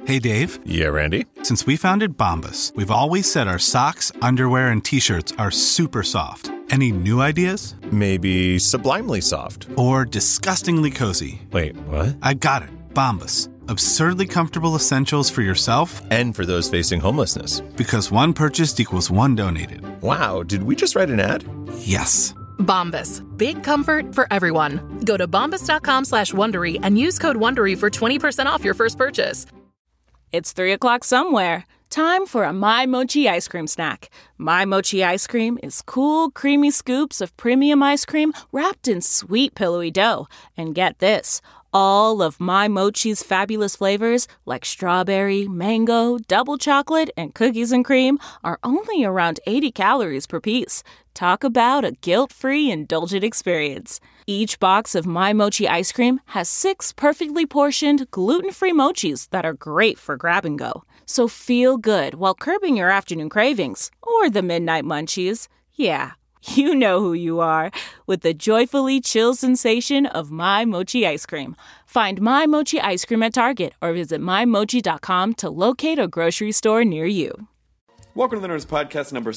Hey, Dave. Yeah, Randy? Since we founded Bombas, we've always said our socks, underwear, and T-shirts are super soft. Any new ideas? Maybe sublimely soft. Or disgustingly cozy. Wait, what? I got it. Bombas. Absurdly comfortable essentials for yourself and for those facing homelessness. Because one purchased equals one donated. Wow, did we just write an ad? Yes. Bombas. Big comfort for everyone. Go to bombas.com/Wondery and use code WONDERY for 20% off your first purchase. It's 3 o'clock somewhere. Time for a My Mochi ice cream snack. My Mochi ice cream is cool, creamy scoops of premium ice cream wrapped in sweet, pillowy dough. And get this, all of My Mochi's fabulous flavors, like strawberry, mango, double chocolate, and cookies and cream, are only around 80 calories per piece. Talk about a guilt-free, indulgent experience. Each box of My Mochi ice cream has 6 perfectly portioned, gluten-free mochis that are great for grab and go. So feel good while curbing your afternoon cravings or the midnight munchies. Yeah, you know who you are with the joyfully chill sensation of My Mochi ice cream. Find My Mochi ice cream at Target or visit MyMochi.com to locate a grocery store near you. Welcome to the Nerds Podcast number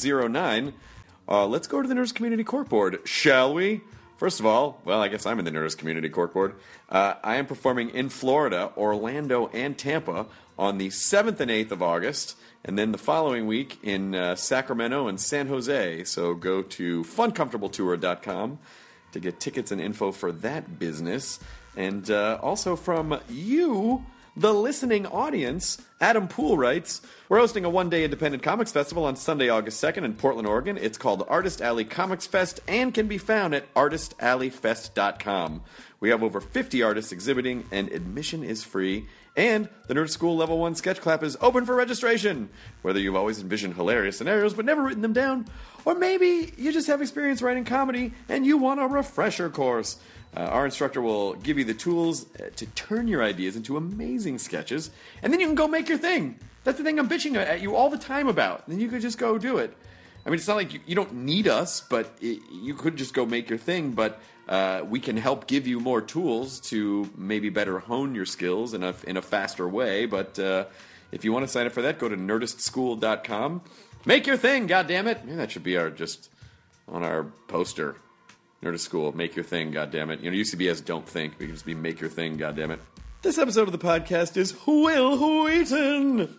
709. Let's go to the Nerds Community Cork Board, shall we? First of all, well, I guess I'm in the Nerds Community Cork Board. I am performing in Florida, Orlando, and Tampa on the 7th and 8th of August, and then the following week in Sacramento and San Jose. So go to funcomfortabletour.com to get tickets and info for that business. And also from you, the listening audience, Adam Poole writes, we're hosting a one-day independent comics festival on Sunday, August 2nd in Portland, Oregon. It's called Artist Alley Comics Fest and can be found at artistalleyfest.com. We have over 50 artists exhibiting, and admission is free. And the Nerd School Level 1 Sketch Clap is open for registration. Whether you've always envisioned hilarious scenarios but never written them down, or maybe you just have experience writing comedy and you want a refresher course. Our instructor will give you the tools to turn your ideas into amazing sketches, and then you can go make your thing. That's the thing I'm bitching at you all the time about. Then you could just go do it. I mean, it's not like you don't need us, but you could just go make your thing, but we can help give you more tools to maybe better hone your skills in a faster way. But if you want to sign up for that, go to nerdistschool.com. Make your thing, goddammit. Maybe that should be just on our poster. Nerdist School, make your thing, goddammit. It used to be as don't think. We can just be make your thing, goddammit. This episode of the podcast is Will Wheaton.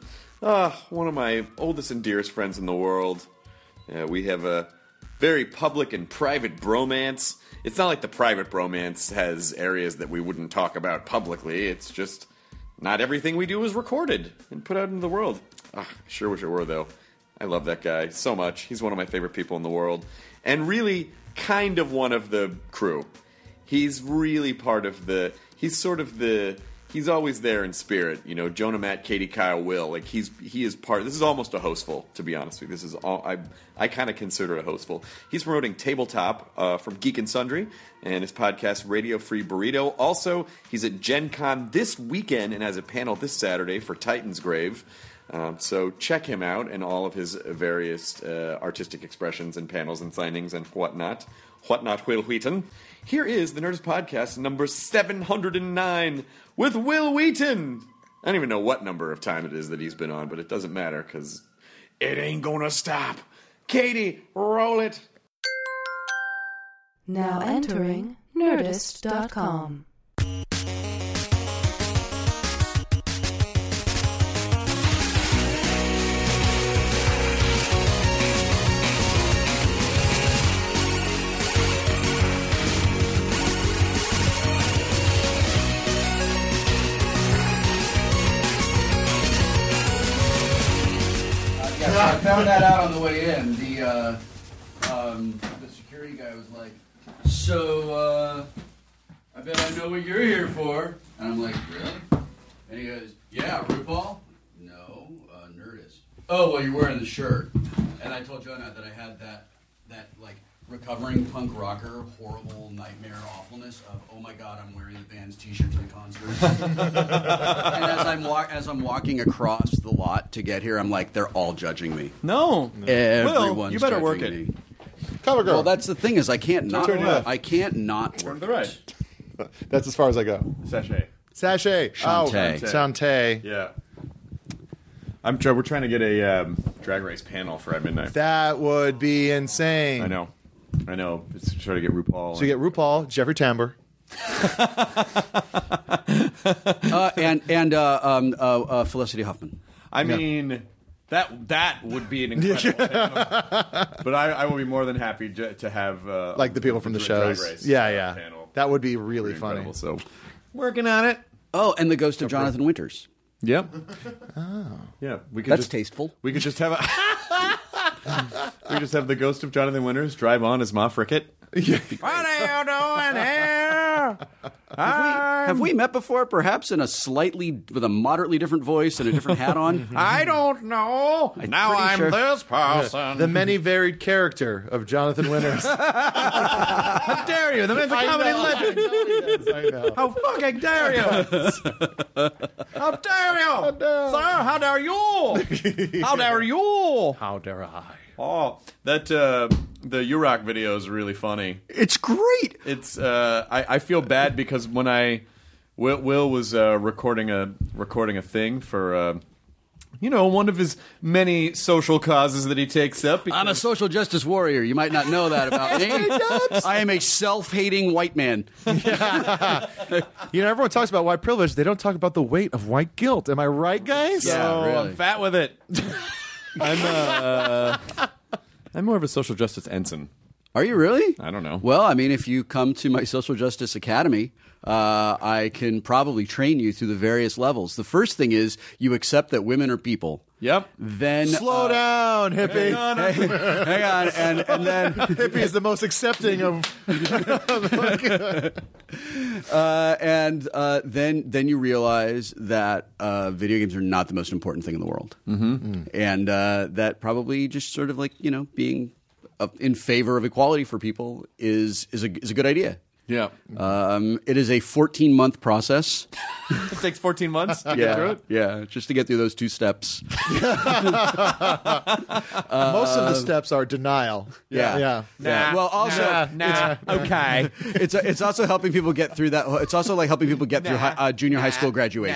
One of my oldest and dearest friends in the world. We have a very public and private bromance. It's not like the private bromance has areas that we wouldn't talk about publicly. It's just not everything we do is recorded and put out into the world. I sure wish it were, though. I love that guy so much. He's one of my favorite people in the world. And really kind of one of the crew. He's really part of he's always there in spirit. Jonah, Matt, Katie, Kyle, Will. He is part. This is almost a hostful, to be honest with you. This is all I kind of consider it a hostful. He's promoting Tabletop from Geek and Sundry and his podcast Radio Free Burrito. Also, he's at Gen Con this weekend and has a panel this Saturday for Titan's Grave. So check him out and all of his various artistic expressions and panels and signings and whatnot. Will Wheaton. Here is the Nerdist Podcast number 709 with Will Wheaton. I don't even know what number of time it is that he's been on, but it doesn't matter because it ain't gonna stop. Katie, roll it. Now entering Nerdist.com. I found that out on the way in. The security guy was like, "So, I bet I know what you're here for." And I'm like, "Really?" And he goes, "Yeah, RuPaul? No, Nerdist. Oh, well, you're wearing the shirt." And I told Jonah that I had that like recovering punk rocker horrible nightmare awfulness of, oh my god, I'm wearing the band's t-shirt to the concert. And as I'm walking across the lot to get here, I'm like, they're all judging me. No. Everyone's Will, you better work judging it. me. Cover girl. Well, that's the thing is I can't not Turn left. I can't not Turn work to the right. it. That's as far as I go. Sachet. Sashay. Shantae. Oh, Shantae. Yeah. We're trying to get a drag race panel for at midnight. That would be insane. I know. It's trying to get RuPaul. So you get RuPaul, Jeffrey Tambor. and Felicity Huffman. I mean, that would be an incredible panel. But I will be more than happy to have like the people from the shows. Drag race, yeah. panel. That would be really funny. Incredible. So working on it. Oh, and the ghost of Jonathan Winters. Yep. Oh. Yeah, That's tasteful. We could just have we just have the ghost of Jonathan Winters drive on as Moff Rickett. What are you doing here? Have we met before? Perhaps with a moderately different voice and a different hat on. I don't know. Now I'm sure. this person. The many varied character of Jonathan Winters. How dare you? The man's a comedy legend. I know. How fucking dare you? How dare you? Sir, how dare you? How dare you? How dare I? Oh, that the U-Rock video is really funny. It's great. It's I feel bad because when Will was recording a thing for one of his many social causes that he takes up. I'm a social justice warrior. You might not know that about me. I am a self-hating white man. Everyone talks about white privilege. They don't talk about the weight of white guilt. Am I right, guys? Yeah, really. I'm fat with it. I'm more of a social justice ensign. Are you really? I don't know. Well, I mean, if you come to my social justice academy, I can probably train you through the various levels. The first thing is you accept that women are people. Yep. Then Slow down, hippie. hang on, and then Hippie is the most accepting of. Then you realize that video games are not the most important thing in the world, and that probably just sort of like being in favor of equality for people is a good idea. Yeah. It is a 14-month process. It takes 14 months to get through it? Yeah, just to get through those 2 steps. Most of the steps are denial. Yeah. Nah, well, also, okay. It's also helping people get through that. It's also like helping people get through junior high school graduation.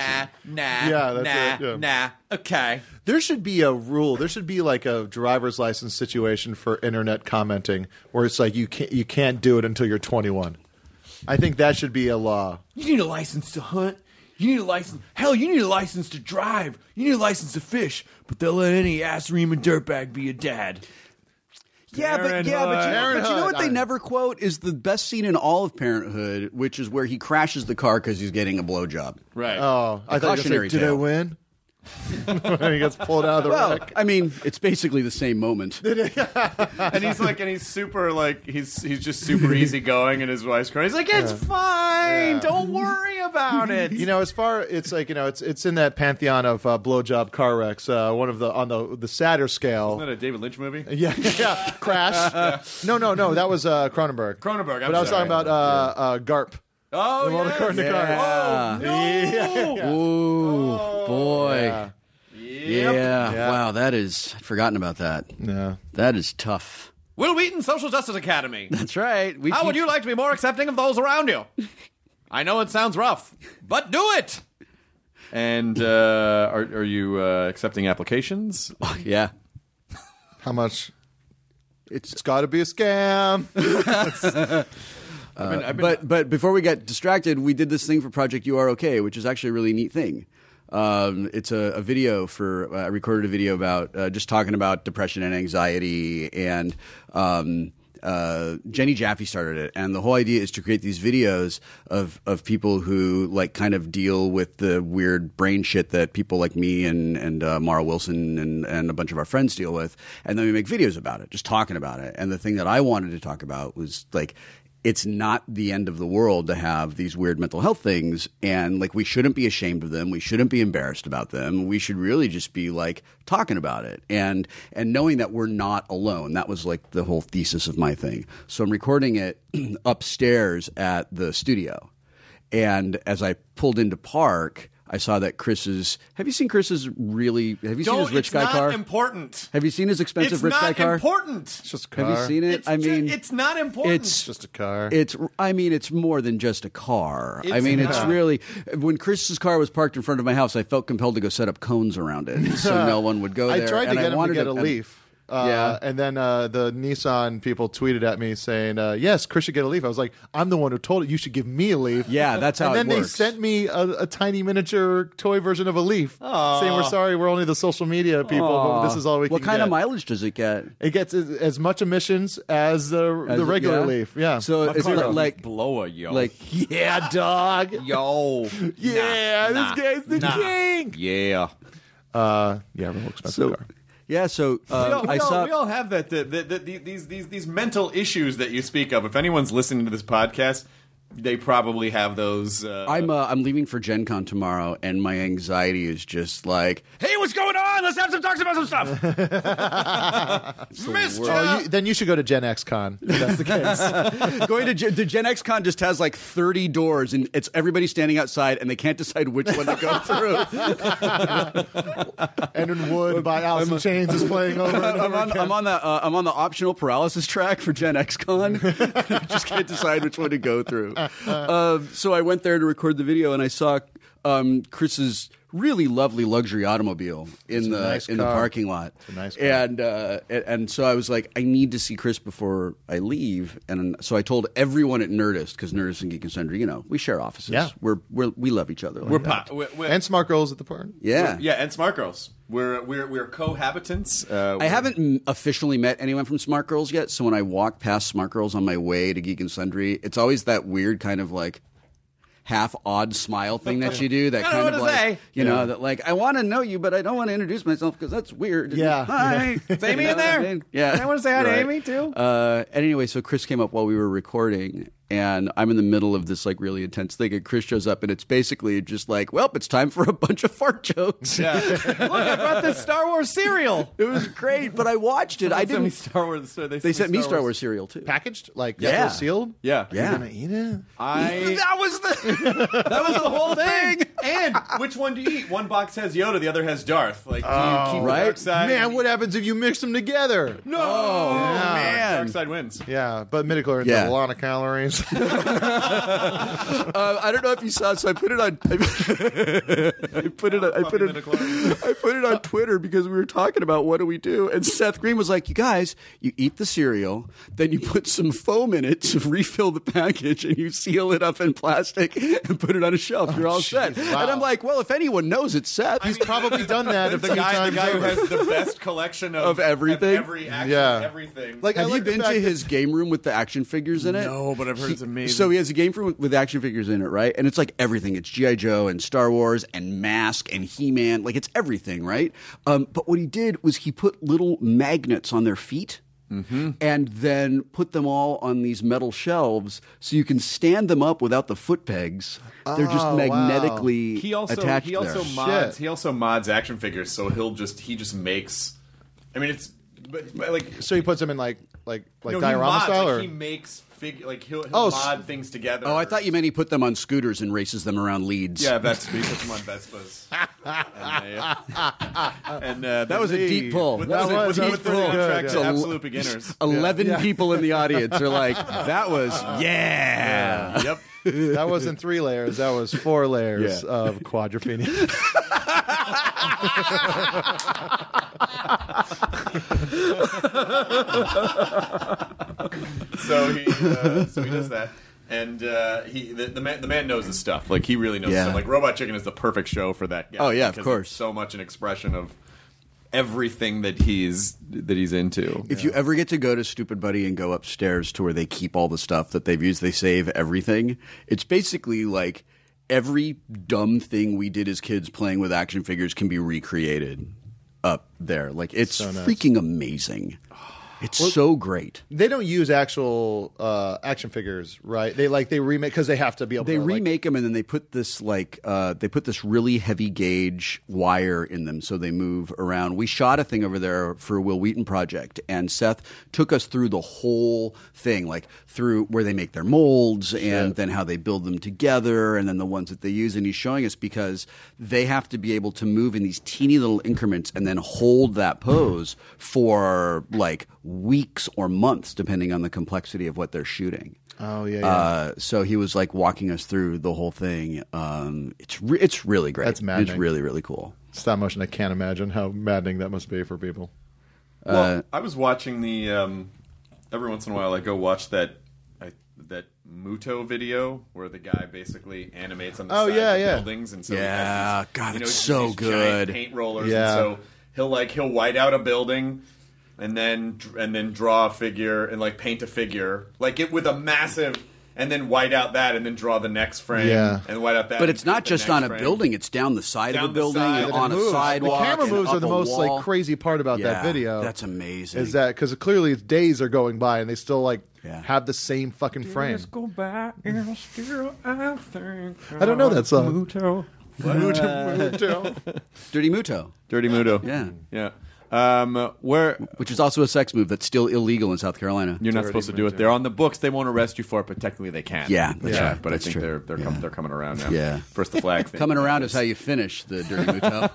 Okay. There should be a rule. There should be like a driver's license situation for internet commenting where it's like you can't do it until you're 21. I think that should be a law. You need a license to hunt. You need a license. Hell, you need a license to drive. You need a license to fish. But they'll let any ass-reaming dirtbag be a dad. But you know what they never quote is the best scene in all of Parenthood, which is where he crashes the car because he's getting a blowjob. Right. Oh, I thought you were saying, did I win? When he gets pulled out of the wreck. I mean, it's basically the same moment. And he's super he's just super easygoing, and his wife's crying. He's like, it's fine. Don't worry about it. As far it's like it's in that pantheon of blowjob car wrecks. One of on the sadder scale. Isn't that a David Lynch movie? Yeah. Crash. No. That was Cronenberg. But I was talking about Garp. Oh, yeah. Oh, no. Ooh, boy. Yeah. Wow, I'd forgotten about that. Yeah. That is tough. Will Wheaton, Social Justice Academy. That's right. How would you like to be more accepting of those around you? I know it sounds rough, but do it. And are you accepting applications? Oh, yeah. How much? It's got to be a scam. But before we get distracted, we did this thing for Project You Are Okay, which is actually a really neat thing. It's a video I recorded a video about just talking about depression and anxiety, and Jenny Jaffe started it, and the whole idea is to create these videos of people who like kind of deal with the weird brain shit that people like me and Mara Wilson and a bunch of our friends deal with, and then we make videos about it, just talking about it. And the thing that I wanted to talk about was like, it's not the end of the world to have these weird mental health things, and like we shouldn't be ashamed of them. We shouldn't be embarrassed about them. We should really just be like talking about it and knowing that we're not alone. That was like the whole thesis of my thing. So I'm recording it upstairs at the studio, and as I pulled into park, I saw that Chris's. Have you seen Chris's really? Have you seen his rich guy car? It's not important. Have you seen his expensive rich guy car? It's not important. It's just a car. Have you seen it? It's not important. It's just a car. It's more than just a car. It's really. When Chris's car was parked in front of my house, I felt compelled to go set up cones around it, so no one would go there. I tried to get him to get a Leaf. And then the Nissan people tweeted at me saying, yes, Chris should get a Leaf. I was like, I'm the one who told it you should give me a Leaf. Yeah, that's how it works. And then they sent me a tiny miniature toy version of a Leaf saying, we're sorry, we're only the social media people, but this is all we can get. What kind of mileage does it get? It gets as much emissions as the regular Leaf. Yeah. So it's like blower, yo. Like, yeah, dog. Yo. Yeah, this guy's the king. Yeah. Real expensive car. Yeah, so we all have that these mental issues that you speak of. If anyone's listening to this podcast, they probably have those. I'm leaving for Gen Con tomorrow, and my anxiety is just like, hey, what's going on? Let's have some talks about some stuff. Then you should go to Gen X Con. If that's the case. Going to the Gen X Con just has like 30 doors, and it's everybody standing outside, and they can't decide which one to go through. And in Wood by Alice in Chains is playing over. I'm on the optional paralysis track for Gen X Con. I just can't decide which one to go through. So I went there to record the video, and I saw Chris's really lovely luxury automobile in the parking lot. It's a nice car. And so I was like, I need to see Chris before I leave. And so I told everyone at Nerdist, because Nerdist and Geek and Sundry, we share offices. Yeah. We love each other. And Smart Girls at the party. Yeah. And Smart Girls. We're cohabitants. I haven't officially met anyone from Smart Girls yet, so when I walk past Smart Girls on my way to Geek and Sundry, it's always that weird kind of like half odd smile thing that you do. That kind of like, that like, I want to know you, but I don't want to introduce myself because that's weird. Yeah. Hi. Is Amy in there? I mean? Yeah. I want to say hi to Amy too. And anyway, so Chris came up while we were recording, and I'm in the middle of this like really intense thing, and Chris shows up, and it's basically just like, well, it's time for a bunch of fart jokes. Yeah. Look, I brought this Star Wars cereal. It was great, but I watched it. I didn't. Sent me Star Wars. They sent me Star Wars cereal too. Packaged? Like Yeah. still sealed? Yeah. You're going to eat it? That was the whole thing. And which one do you eat? One box has Yoda, the other has Darth. Like, do you keep the dark side? Man, what happens if you mix them together? No, man. Dark side wins. Yeah, but midichlorians have a lot of calories. I don't know if you saw it, so I put it on. I put it on Twitter because we were talking about what do we do, and Seth Green was like, "You guys, you eat the cereal, then you put some foam in it to refill the package, and you seal it up in plastic and put it on a shelf. You're all set." Wow. And I'm like, "Well, if anyone knows, it's Seth. He's probably done that the guy who has the best collection of everything. Every action, everything. Like, Have you been to his game room with the action figures in it? No, but I've heard it's amazing. So he has a game room with action figures in it, right? And it's like everything. It's G.I. Joe and Star Wars and Mask and He-Man. Like, it's everything, right? But what he did was he put little magnets on their feet. Mm-hmm. And then put them all on these metal shelves so you can stand them up without the foot pegs. They're just magnetically attached. He also mods action figures, so he just makes. I mean, it's but like so he puts them in like diorama mods, style, like or he makes he'll mod things together. Oh, I thought you meant he put them on scooters and races them around Leeds. Yeah, he puts them on Vespas. and that was a deep pull. With the soundtrack to Absolute Beginners. 11 people in the audience are like, that was Yep. That wasn't 3 layers. That was 4 layers of quadrophenia. So he does that, and the man knows his stuff. Like, he really knows his stuff. Like, Robot Chicken is the perfect show for that guy. Oh yeah, of course. It's so much an expression of everything that he's into. If you ever get to go to Stupid Buddy and go upstairs to where they keep all the stuff that they've used, they save everything. It's basically like every dumb thing we did as kids playing with action figures can be recreated up there. Like, it's so nice. Freaking amazing. It's so great. They don't use actual action figures, right? They remake because they have to be able. They to remake them and then they put this really heavy gauge wire in them so they move around. We shot a thing over there for a Will Wheaton project, and Seth took us through the whole thing, like through where they make their molds and then how they build them together and then the ones that they use. And he's showing us because they have to be able to move in these teeny little increments and then hold that pose for like weeks or months, depending on the complexity of what they're shooting. Oh yeah. So he was like walking us through the whole thing. It's really great. That's maddening. It's really, really cool. Stop motion. I can't imagine how maddening that must be for people. Well, I was watching the every once in a while I go watch that Muto video where the guy basically animates on the sides of buildings, and so he has these, God, you know, it's so these good. giant paint rollers, and so he'll white out a building and then draw a figure and like paint a figure like it with a massive. And then white out that, and then draw the next frame, and white out that. But it's not just on a building; it's down the side of a building, and on a sidewalk. The camera moves are the most wall. like crazy part about that video. That's amazing. Is that because clearly days are going by and they still like have the same fucking frame. Go back and still I think I don't know that song. Muto. Dirty Muto. Dirty Muto. Yeah. Which is also a sex move that's still illegal in South Carolina. You're not supposed to do it. They're on the books. They won't arrest you for it, but technically they can. Yeah, that's right. But That's I think true. they're coming around now. Yeah. First the flag thing. Coming around is how you finish the Dirty Muto.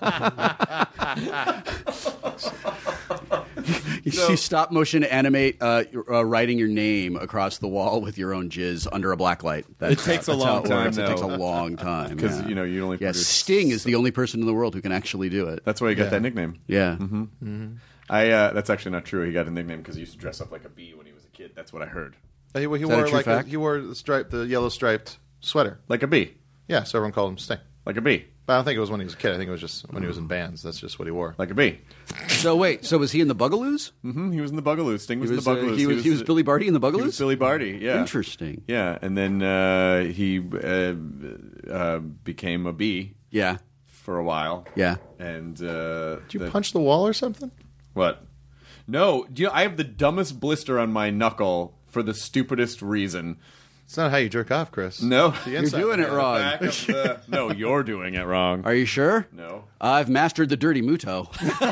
You stop motion animate writing your name across the wall with your own jizz under a blacklight. It takes a long time, It takes a long time. Because you only produce... Sting is the only person in the world who can actually do it. That's why he got that nickname. Yeah. That's actually not true. He got a nickname because he used to dress up like a bee when he was a kid. That's what I heard. He wore the yellow striped sweater like a bee. Yeah, so everyone called him Sting like a bee. But I don't think it was when he was a kid. I think it was just when he was in bands. That's just what he wore. Like a bee. So wait, was he in the Bugaloos? Mm-hmm. He was in the Bugaloos. Sting was in the Bugaloos. He was Billy Barty in the Bugaloos? He was Billy Barty, yeah. Interesting. Yeah, and then he became a bee. Yeah. For a while. Yeah. And did you punch the wall or something? What? No. I have the dumbest blister on my knuckle for the stupidest reason. It's not how you jerk off, Chris. No. You're doing it wrong. No, you're doing it wrong. Are you sure? No. I've mastered the Dirty Muto.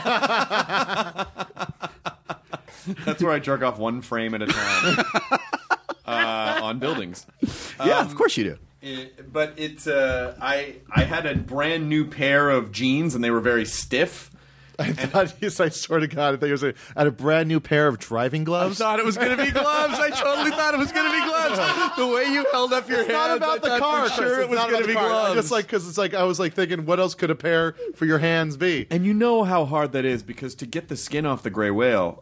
That's where I jerk off one frame at a time on buildings. Yeah, of course you do. But it's I had a brand new pair of jeans and they were very stiff. I swear to God, I think it was a brand new pair of driving gloves. I thought it was going to be gloves. I totally thought it was going to be gloves. The way you held up your hands, not about the car. Sure, it was going to be gloves. Just like because it's like I was like thinking, what else could a pair for your hands be? And you know how hard that is because to get the skin off the gray whale.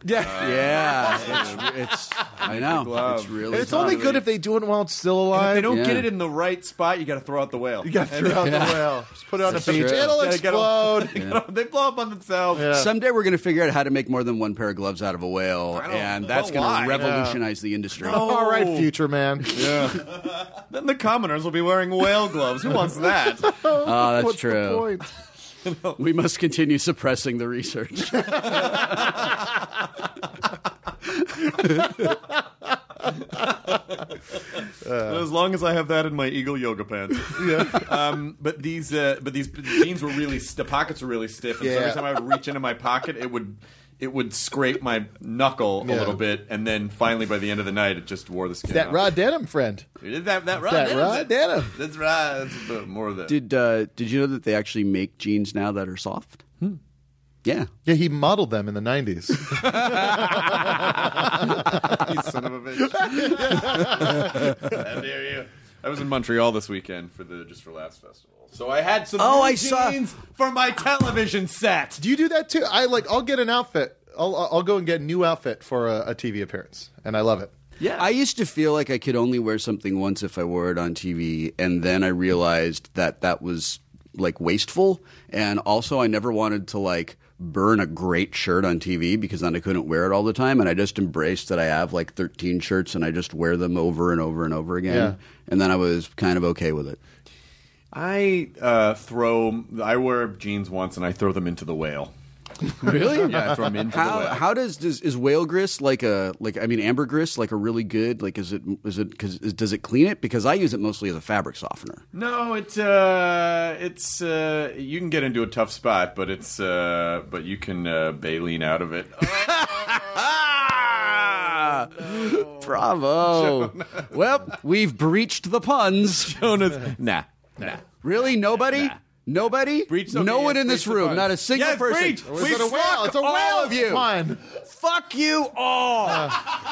It's I know. It's really. It's only good if they do it while it's still alive. If they don't get it in the right spot, you got to throw out the whale. You got to throw out the whale. Just put it on the beach. True. It'll explode. They blow up on themselves. Yeah. Someday we're going to figure out how to make more than one pair of gloves out of a whale, and that's going to revolutionize the industry. All right, future man. Yeah. Then the commoners will be wearing whale gloves. Who wants that? Oh, that's What's true. The point? We must continue suppressing the research. As long as I have that in my Eagle yoga pants. Yeah. But these jeans were really the pockets were really stiff, and so every time I would reach into my pocket, it would scrape my knuckle a little bit, and then finally by the end of the night, it just wore the skin. That off. Rod Denham friend. That Rod That Denham. Rod Denham. That's right. That's a bit more of that. Did you know that they actually make jeans now that are soft? Yeah. Yeah, he modeled them in the 90s. You son of a bitch. How dare you. I was in Montreal this weekend for the Just for Laughs festival. So I had some jeans for my television set. Do you do that too? I'll get an outfit. I'll go and get a new outfit for a TV appearance, and I love it. Yeah. I used to feel like I could only wear something once if I wore it on TV, and then I realized that was like wasteful, and also I never wanted to burn a great shirt on TV because then I couldn't wear it all the time, and I just embraced that I have 13 shirts and I just wear them over and over and over again, and then I was kind of okay with it. I wear jeans once and I throw them into the whale. Really? Yeah, from into the web. How is whale grist ambergris like a really good does it clean it? Because I use it mostly as a fabric softener. No, it's you can get into a tough spot, but but you can baleen out of it. No. Bravo. Jonah. Well, we've breached the puns. Jonas, nah. Really? Nobody? Nah. Nobody? No one in this room. Not a single person. Breach. It's a whale. It's a whale all of you. pun. Fuck you all.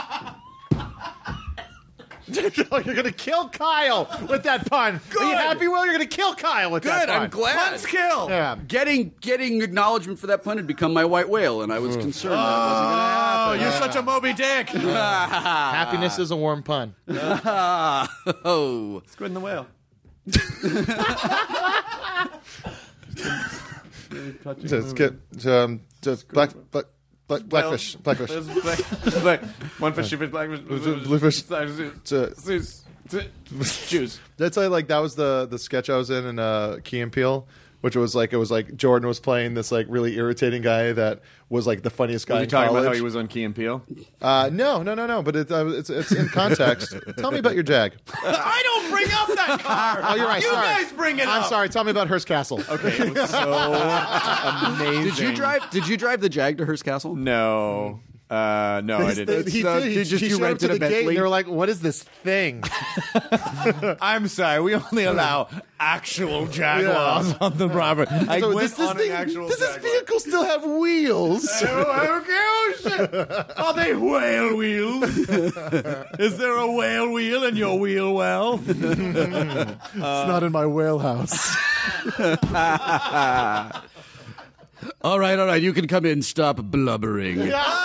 You're going to kill Kyle with that pun. Good. Are you happy, Will? You're going to kill Kyle with that Good. pun. I'm glad. Pun's kill. Yeah. Getting acknowledgement for that pun had become my white whale, and I was concerned that wasn't going to happen. Oh, you're such a Moby Dick. Happiness is a warm pun. Oh. Squid and the whale. Blackfish. One fish, two fish, blackfish, Bluefish. Juice. That's like that was the sketch I was in Key and Peele, which was like Jordan was playing this like really irritating guy that was like the funniest guy Were you in talking college. about how he was on Key and Peele? No. But it's in context. Tell me about your Jag. I don't bring up that car. Oh, you're right. You sorry. guys bring it up. I'm sorry. Tell me about Hearst Castle. Okay, it was so amazing. Did you drive the Jag to Hearst Castle? No. No, I didn't. He did. He showed up to the gate, and they were like, "What is this thing?" I'm sorry. We only allow actual Jaguars on the property. I So went on an actual does this Jaguar. vehicle still have wheels? Oh, shit. Are they whale wheels? Is there a whale wheel in your wheel well? It's not in my whale house. All right. You can come in. Stop blubbering.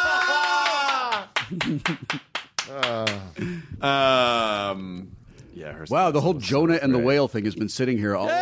Yeah. Wow, the whole Jonah and the whale thing has been sitting here all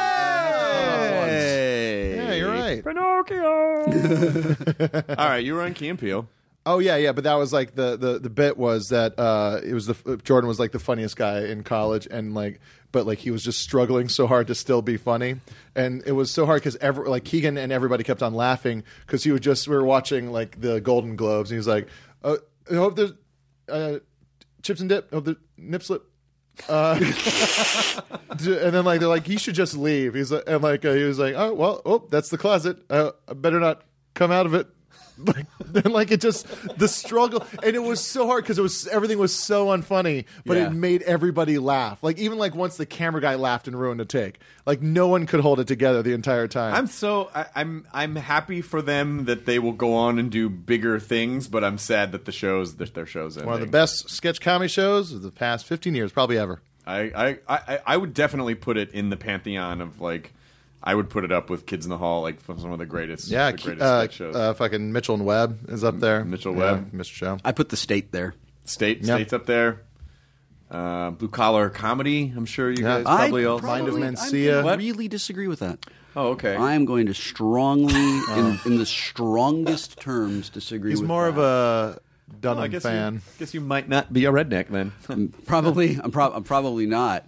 Yeah, you're right. Pinocchio. All right, you were on Key and Peele. Oh yeah, but that was like the bit was that it was Jordan was like the funniest guy in college, and but he was just struggling so hard to still be funny, and it was so hard because Keegan and everybody kept on laughing because we were watching like the Golden Globes, and he was like, I hope there's chips and dip, hope the nip slip. And then they're like, he should just leave. He's like, and he was like, that's the closet. I better not come out of it. It just the struggle, and it was so hard because everything was so unfunny, but it made everybody laugh. Even once the camera guy laughed and ruined a take, no one could hold it together the entire time. I'm happy for them that they will go on and do bigger things, but I'm sad that their show's ending. One of the best sketch comedy shows of the past 15 years, probably ever. I would definitely put it in the pantheon of I would put it up with Kids in the Hall, from some of the greatest, sketch shows. Fucking Mitchell and Webb is up there. Mitchell Webb, Mr. Show. I put the State there. State's up there. Blue collar comedy. I'm sure you guys probably all. Mind of Mencia. I really disagree with that. Oh, okay. I am going to strongly, in the strongest terms, disagree. He's with more that. of a Dunham fan. I guess you might not be a redneck then. I'm probably not.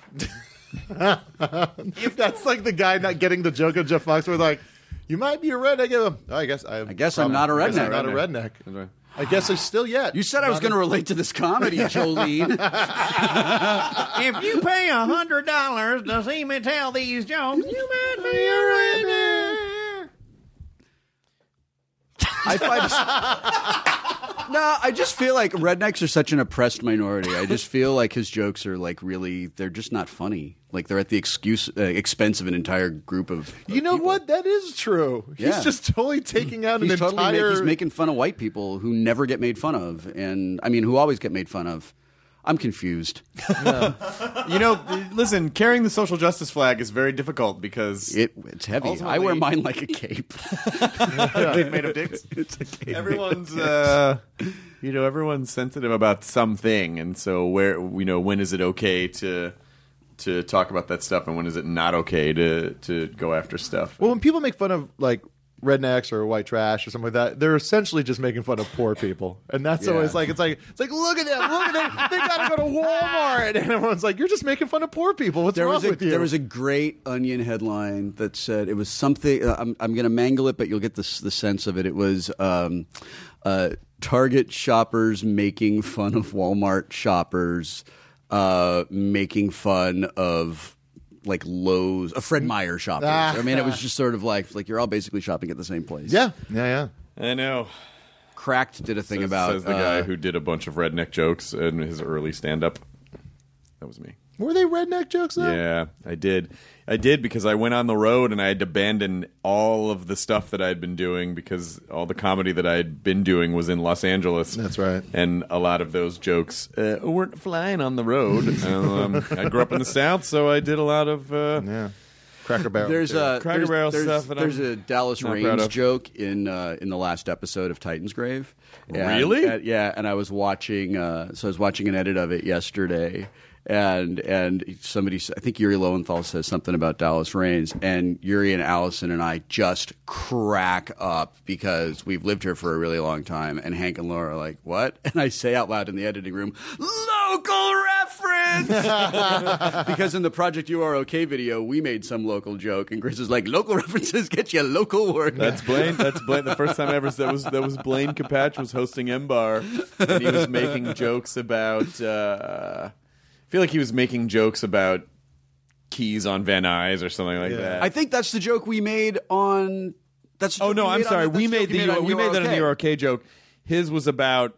If that's the guy not getting the joke of Jeff Foxworth, you might be a redneck. I guess I'm not a redneck. I'm not a redneck. I guess I'm still yet. You said I was going to relate to this comedy, Jolene. If you pay $100 to see me tell these jokes, you might be a redneck. I just feel like rednecks are such an oppressed minority. I just feel like his jokes are they're just not funny. They're at the expense of an entire group of You know people. what? That is true. Yeah. He's just totally taking out He's an totally entire... he's making fun of white people who never get made fun of, and who always get made fun of. I'm confused. Listen, carrying the social justice flag is very difficult because it's heavy. I wear mine like a cape. made of dicks. It's a cape. Everyone's, everyone's sensitive about something, and so when is it okay to talk about that stuff, and when is it not okay to go after stuff? Well, when people make fun of rednecks or white trash or something like that, they're essentially just making fun of poor people, and that's always like it's like look at them, they gotta go to Walmart, and everyone's like, you're just making fun of poor people. What's wrong with you? There was a great Onion headline that said it was something. I'm going to mangle it, but you'll get the sense of it. It was Target shoppers making fun of Walmart shoppers, making fun of like Lowe's, Fred Meyer shoppers. I mean, it was just sort of like you're all basically shopping at the same place. Yeah. I know. Cracked did a thing about says the guy who did a bunch of redneck jokes in his early stand-up. That was me. Were they redneck jokes though? Yeah, I did because I went on the road and I had to abandon all of the stuff that I had been doing because all the comedy that I had been doing was in Los Angeles. That's right. And a lot of those jokes weren't flying on the road. I grew up in the South, so I did a lot of Cracker Barrel. There's stuff. There's a Dallas Reigns joke in the last episode of Titan's Grave. Really? Yeah, and I was watching. So I was watching an edit of it yesterday. And somebody, I think Yuri Lowenthal says something about Dallas Reigns, and Yuri and Allison and I just crack up because we've lived here for a really long time, and Hank and Laura are like, what? And I say out loud in the editing room, local reference! Because in the Project You Are Okay video, we made some local joke, and Chris is like, local references get you local work. That's Blaine. The first time ever that was Blaine Capatch was hosting M-Bar, and he was making jokes about... I feel like he was making jokes about keys on Van Nuys or something like that. I think that's the joke we made on. I'm sorry. We made that on the You Are Okay joke. His was about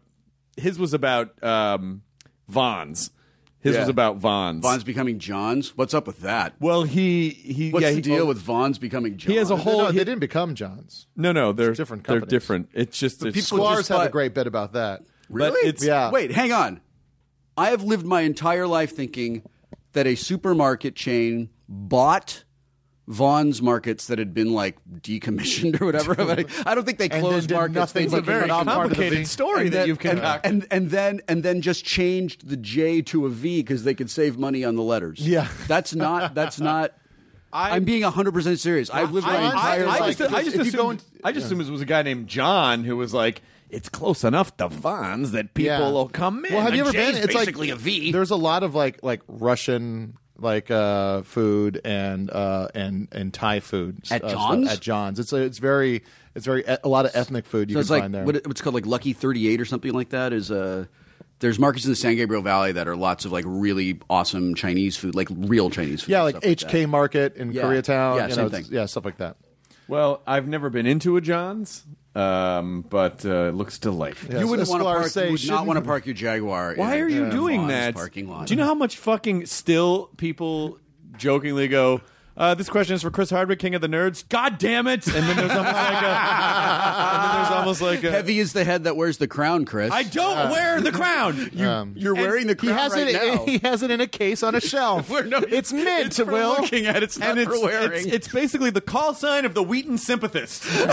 Vons. His was about Vons. Vons becoming Johns. What's up with that? Well, What's the deal with Vons becoming Johns? He has a whole. They didn't become Johns. No, they're different They're companies. different. It's just Sklar's have a great bit about that. Really? Yeah. Wait, hang on. I have lived my entire life thinking that a supermarket chain bought Vaughn's markets that had been like decommissioned or whatever. I don't think they closed markets. It's a very complicated story that you've concocted. And then just changed the J to a V because they could save money on the letters. Yeah, that's not. I'm being 100% serious. I've lived my entire life. I just assumed it was a guy named John who was like, it's close enough to Vons that people will come in. Well, have you ever been? It's basically like a V. There's a lot of like Russian food and Thai food at John's. At John's, it's very a lot of ethnic food you can find there. What's called like Lucky 38 or something like that is there's markets in the San Gabriel Valley that are lots of like really awesome Chinese food, like real Chinese food. Yeah, like HK Market in Koreatown. Yeah, same thing. Yeah, stuff like that. Well, I've never been into a John's, but it looks delightful. You wouldn't want to park your Jaguar. Why are you doing Vaughn's that? Parking lot. Do you know how much fucking still people jokingly go, this question is for Chris Hardwick, King of the Nerds. God damn it! And then there's almost like a heavy is the head that wears the crown, Chris. I don't wear the crown. You're wearing the crown now. He has it in a case on a shelf. It's mint. It's for Will looking at. It's not for wearing. It's basically the call sign of the Wheaton sympathist. That's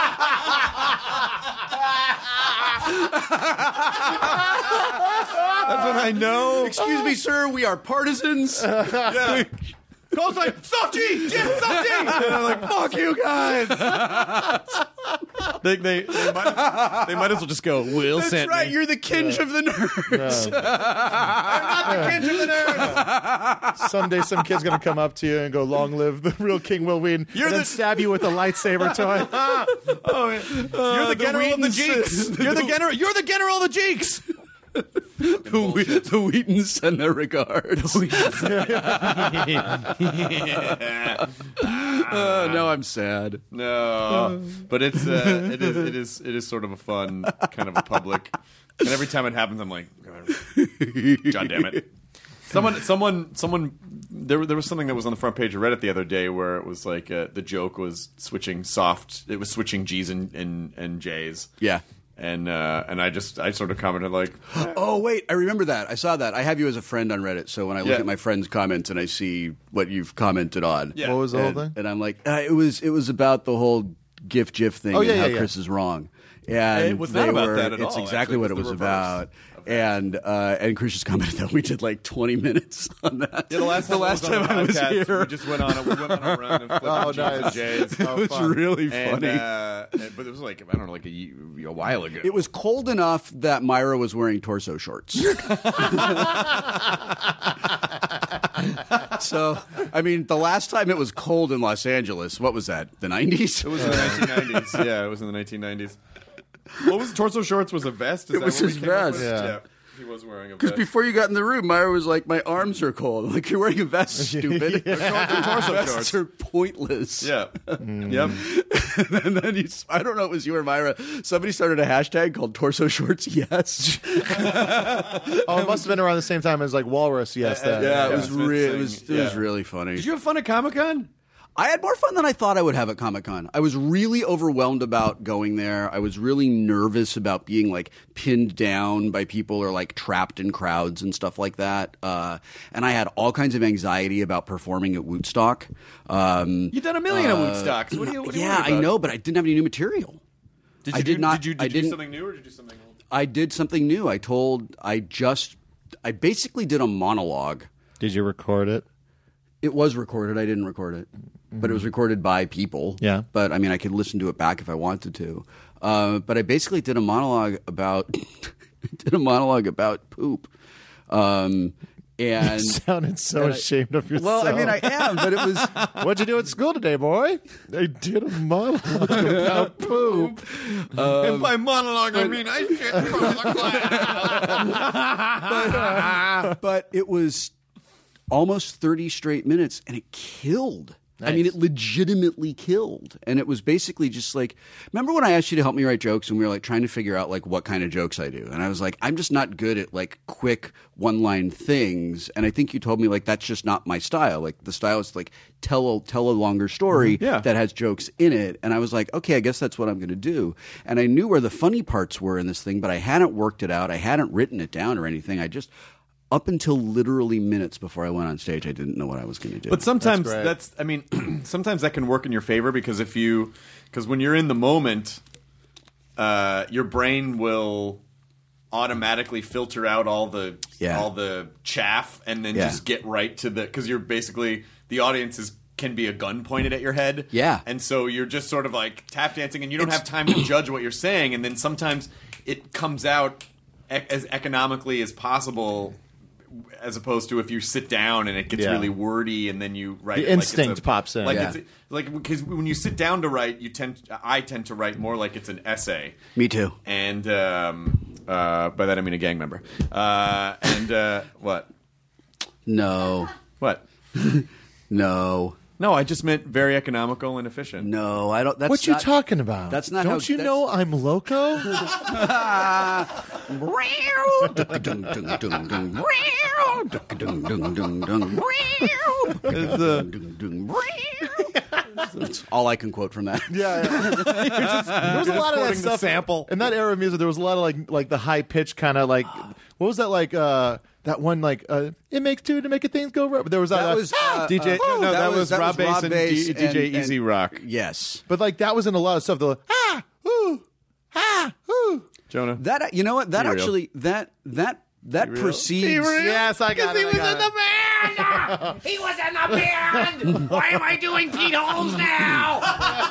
when I know. Excuse me, sir. We are partisans. Yeah. Call sign, Soft G! Jim, Soft G! And I'm like, fuck you guys! they might as well just go, Will sent right, me. You're the kinge of the nerds. I'm not the kinge of the nerds! Someday some kid's going to come up to you and go, long live the real King Will Wheaton, and then stab you with a lightsaber toy. You're the general of the Jeeks! You're the general of the Jeeks! The Wheatons send their regards. No, I'm sad. No, but it is sort of a fun kind of a public. And every time it happens, I'm like, God damn it! Someone. There was something that was on the front page of Reddit the other day where it was like the joke was switching soft. It was switching G's and J's. Yeah. And I sort of commented like, oh wait, I remember that. I saw that. I have you as a friend on Reddit, so when I look at my friends' comments and I see what you've commented on, what was the whole thing? And I'm like, it was about the whole GIF thing and how Chris is wrong. And it was not about that at all. It's exactly what it was about. And Chris just commented that we did like 20 minutes on that. Yeah, the last time I was here, we just went on a run and flipped nice. J's. It was really funny. But it was like, I don't know, like a while ago. It was cold enough that Myra was wearing torso shorts. So, I mean, the last time it was cold in Los Angeles, what was that? The 90s? It was in the 1990s. Yeah, it was in the 1990s. What was torso shorts? Was a vest? Is It that was what we his came up with? vest. Yeah. He was wearing a Because vest. before you got in the room, Myra was like, "My arms are cold." I'm like, "You're wearing a vest, stupid. torso Vests shorts. are pointless." Yeah. Yep. And then I don't know, it was you or Myra. Somebody started a hashtag called Torso Shorts Yes. Oh, it must have been around the same time as like Walrus. Yes, that. Yeah, it Yeah, was Smith it saying, was really funny. Did you have fun at Comic-Con? I had more fun than I thought I would have at Comic-Con. I was really overwhelmed about going there. I was really nervous about being like pinned down by people or like trapped in crowds and stuff like that. And I had all kinds of anxiety about performing at Woodstock. You've done a million of Woodstocks. What do you Yeah, I know, but I didn't have any new material. Did I you did do, not- Did you I do didn't- something new or did you do something old? I did something new. I basically did a monologue. Did you record it? It was recorded. I didn't record it, but it was recorded by people. Yeah. But I mean, I could listen to it back if I wanted to. But I basically did a monologue about poop. And You sounded so ashamed of yourself. well, I mean, I am, but it was. What'd you do at school today, boy? I did a monologue about poop. And by monologue, I mean I shit from the class. But it was almost 30 straight minutes, and it killed. I mean, it legitimately killed. And it was basically just like, remember when I asked you to help me write jokes and we were like trying to figure out like what kind of jokes I do? And I was like, I'm just not good at like quick one-line things. And I think you told me like, that's just not my style. Like the style is like tell a longer story that has jokes in it. And I was like, okay, I guess that's what I'm going to do. And I knew where the funny parts were in this thing, but I hadn't worked it out. I hadn't written it down or anything. I just... Up until literally minutes before I went on stage, I didn't know what I was going to do. But sometimes sometimes that can work in your favor because when you're in the moment, your brain will automatically filter out all the chaff and then just get right to because you're basically the audience can be a gun pointed at your head. Yeah. And so you're just sort of like tap dancing and you don't have time to judge what you're saying. And then sometimes it comes out as economically as possible. As opposed to if you sit down and it gets really wordy and then you write. The instinct pops in. Because when you sit down to write, I tend to write more like it's an essay. Me too. And by that I mean a gang member. What? No. What? No. No, I just meant very economical and efficient. No, I don't. That's What you talking about? That's not. Don't you know I'm loco? That's all I can quote from that. Yeah. There was a lot of that stuff. Sample. In that era of music, there was a lot of like the high pitched kind of like what was that like that one like it makes two to make a things go right. But there was That was DJ. that was Rob Bass and DJ Easy Rock. Yes, but like that was in a lot of stuff. They're like ooh. Jonah. that you know what that Be real. actually that precedes. Yes, I got it. He was in the band! He was in the band! Why am I doing Pete Holmes now?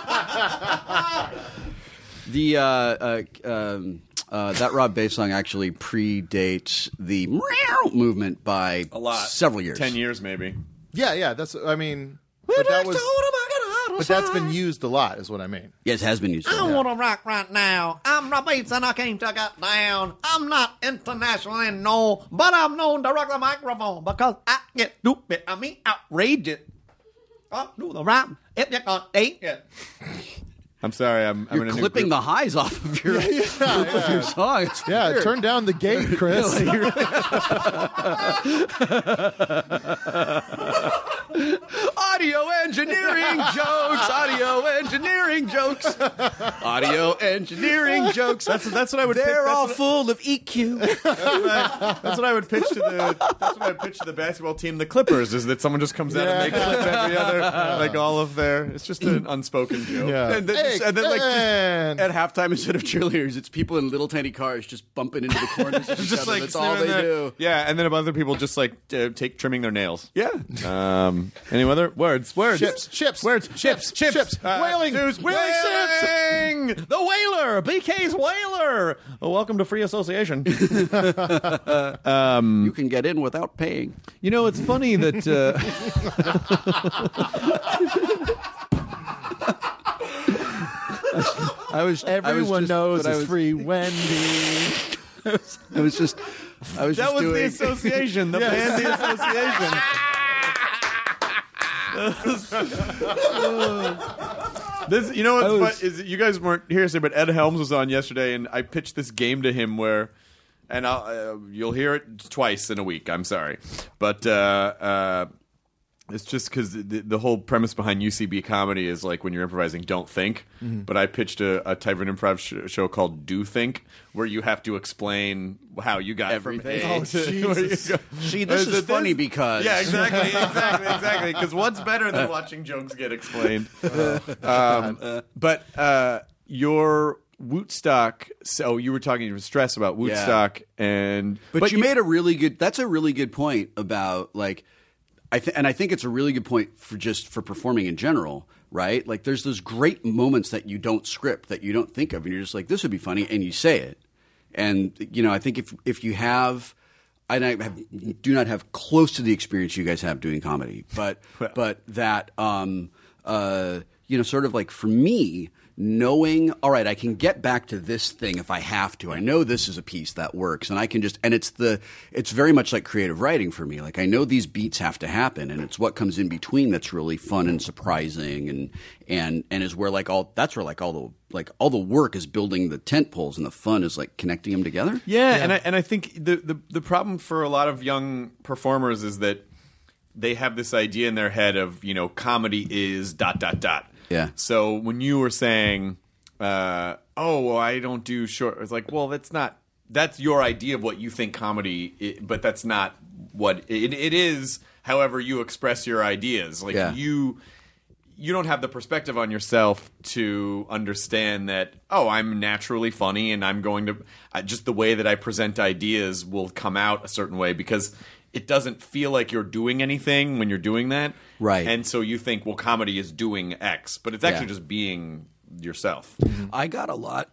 That Rob Bass song actually predates the movement by a lot, several years, 10 years maybe. Yeah. That's I mean, but that's been used a lot, is what I mean. Yes, it has been used. I want to rock right now. I'm Rob Bass and I came to get down. I'm not internationally known, but I'm known to rock the microphone because I get stupid. I mean, outrageous. I'll do the rap if you can't eat it. I'm sorry. You're clipping the highs off of your of your song. It's weird. Turn down the gate, Chris. I Audio engineering jokes. Audio engineering jokes. Audio engineering jokes. That's what I would. They're pick. all full of EQ. That's what I would pitch to the basketball team, the Clippers, is that someone just comes out and they clip every other, like all of their. It's just an unspoken joke. Yeah. And then, like just at halftime, instead of cheerleaders, it's people in little tiny cars just bumping into the corners. Of each Just other. like That's all they do. Yeah, and then other people just like trimming their nails. Yeah. Any other words? Ships. Words. Ships. Whaling. Ships. The Whaler. BK's Whaler. Well, welcome to Free Association. You can get in without paying. You know, it's funny that. Everyone knows it's Free Wendy. I was just That was doing... the association, the Pandy Association. This, you know what's fun is you guys weren't here yesterday, but Ed Helms was on yesterday, and I pitched this game to him where, and you'll hear it twice in a week. I'm sorry, but it's just because the whole premise behind UCB comedy is like when you're improvising, don't think. Mm-hmm. But I pitched a type of an improv show called Do Think, where you have to explain how you got everything. From A to where you go. See, this is funny because exactly. Because what's better than watching jokes get explained? But your Wootstock. So you were talking to Stress about Wootstock, but you made a really good. That's a really good point about like. I think it's a really good point for performing in general, right? Like there's those great moments that you don't script, that you don't think of, and you're just like, this would be funny, and you say it. And you know, I think if you have, and I do not have close to the experience you guys have doing comedy, but that you know, sort of like for me, knowing, all right, I can get back to this thing if I have to. I know this is a piece that works, and I can just, and it's very much like creative writing for me. Like I know these beats have to happen, and it's what comes in between that's really fun and surprising, and is where all the work is building the tent poles, and the fun is like connecting them together. Yeah. And I think the problem for a lot of young performers is that they have this idea in their head of, you know, comedy is ... Yeah. So when you were saying, I don't do short, it's like, well, that's your idea of what you think comedy is, but that's not what it is. However, you express your ideas. Like you don't have the perspective on yourself to understand that, I'm naturally funny and I'm going to, just the way that I present ideas will come out a certain way because it doesn't feel like you're doing anything when you're doing that. Right. And so you think, well, comedy is doing X, but it's actually just being yourself. I got a lot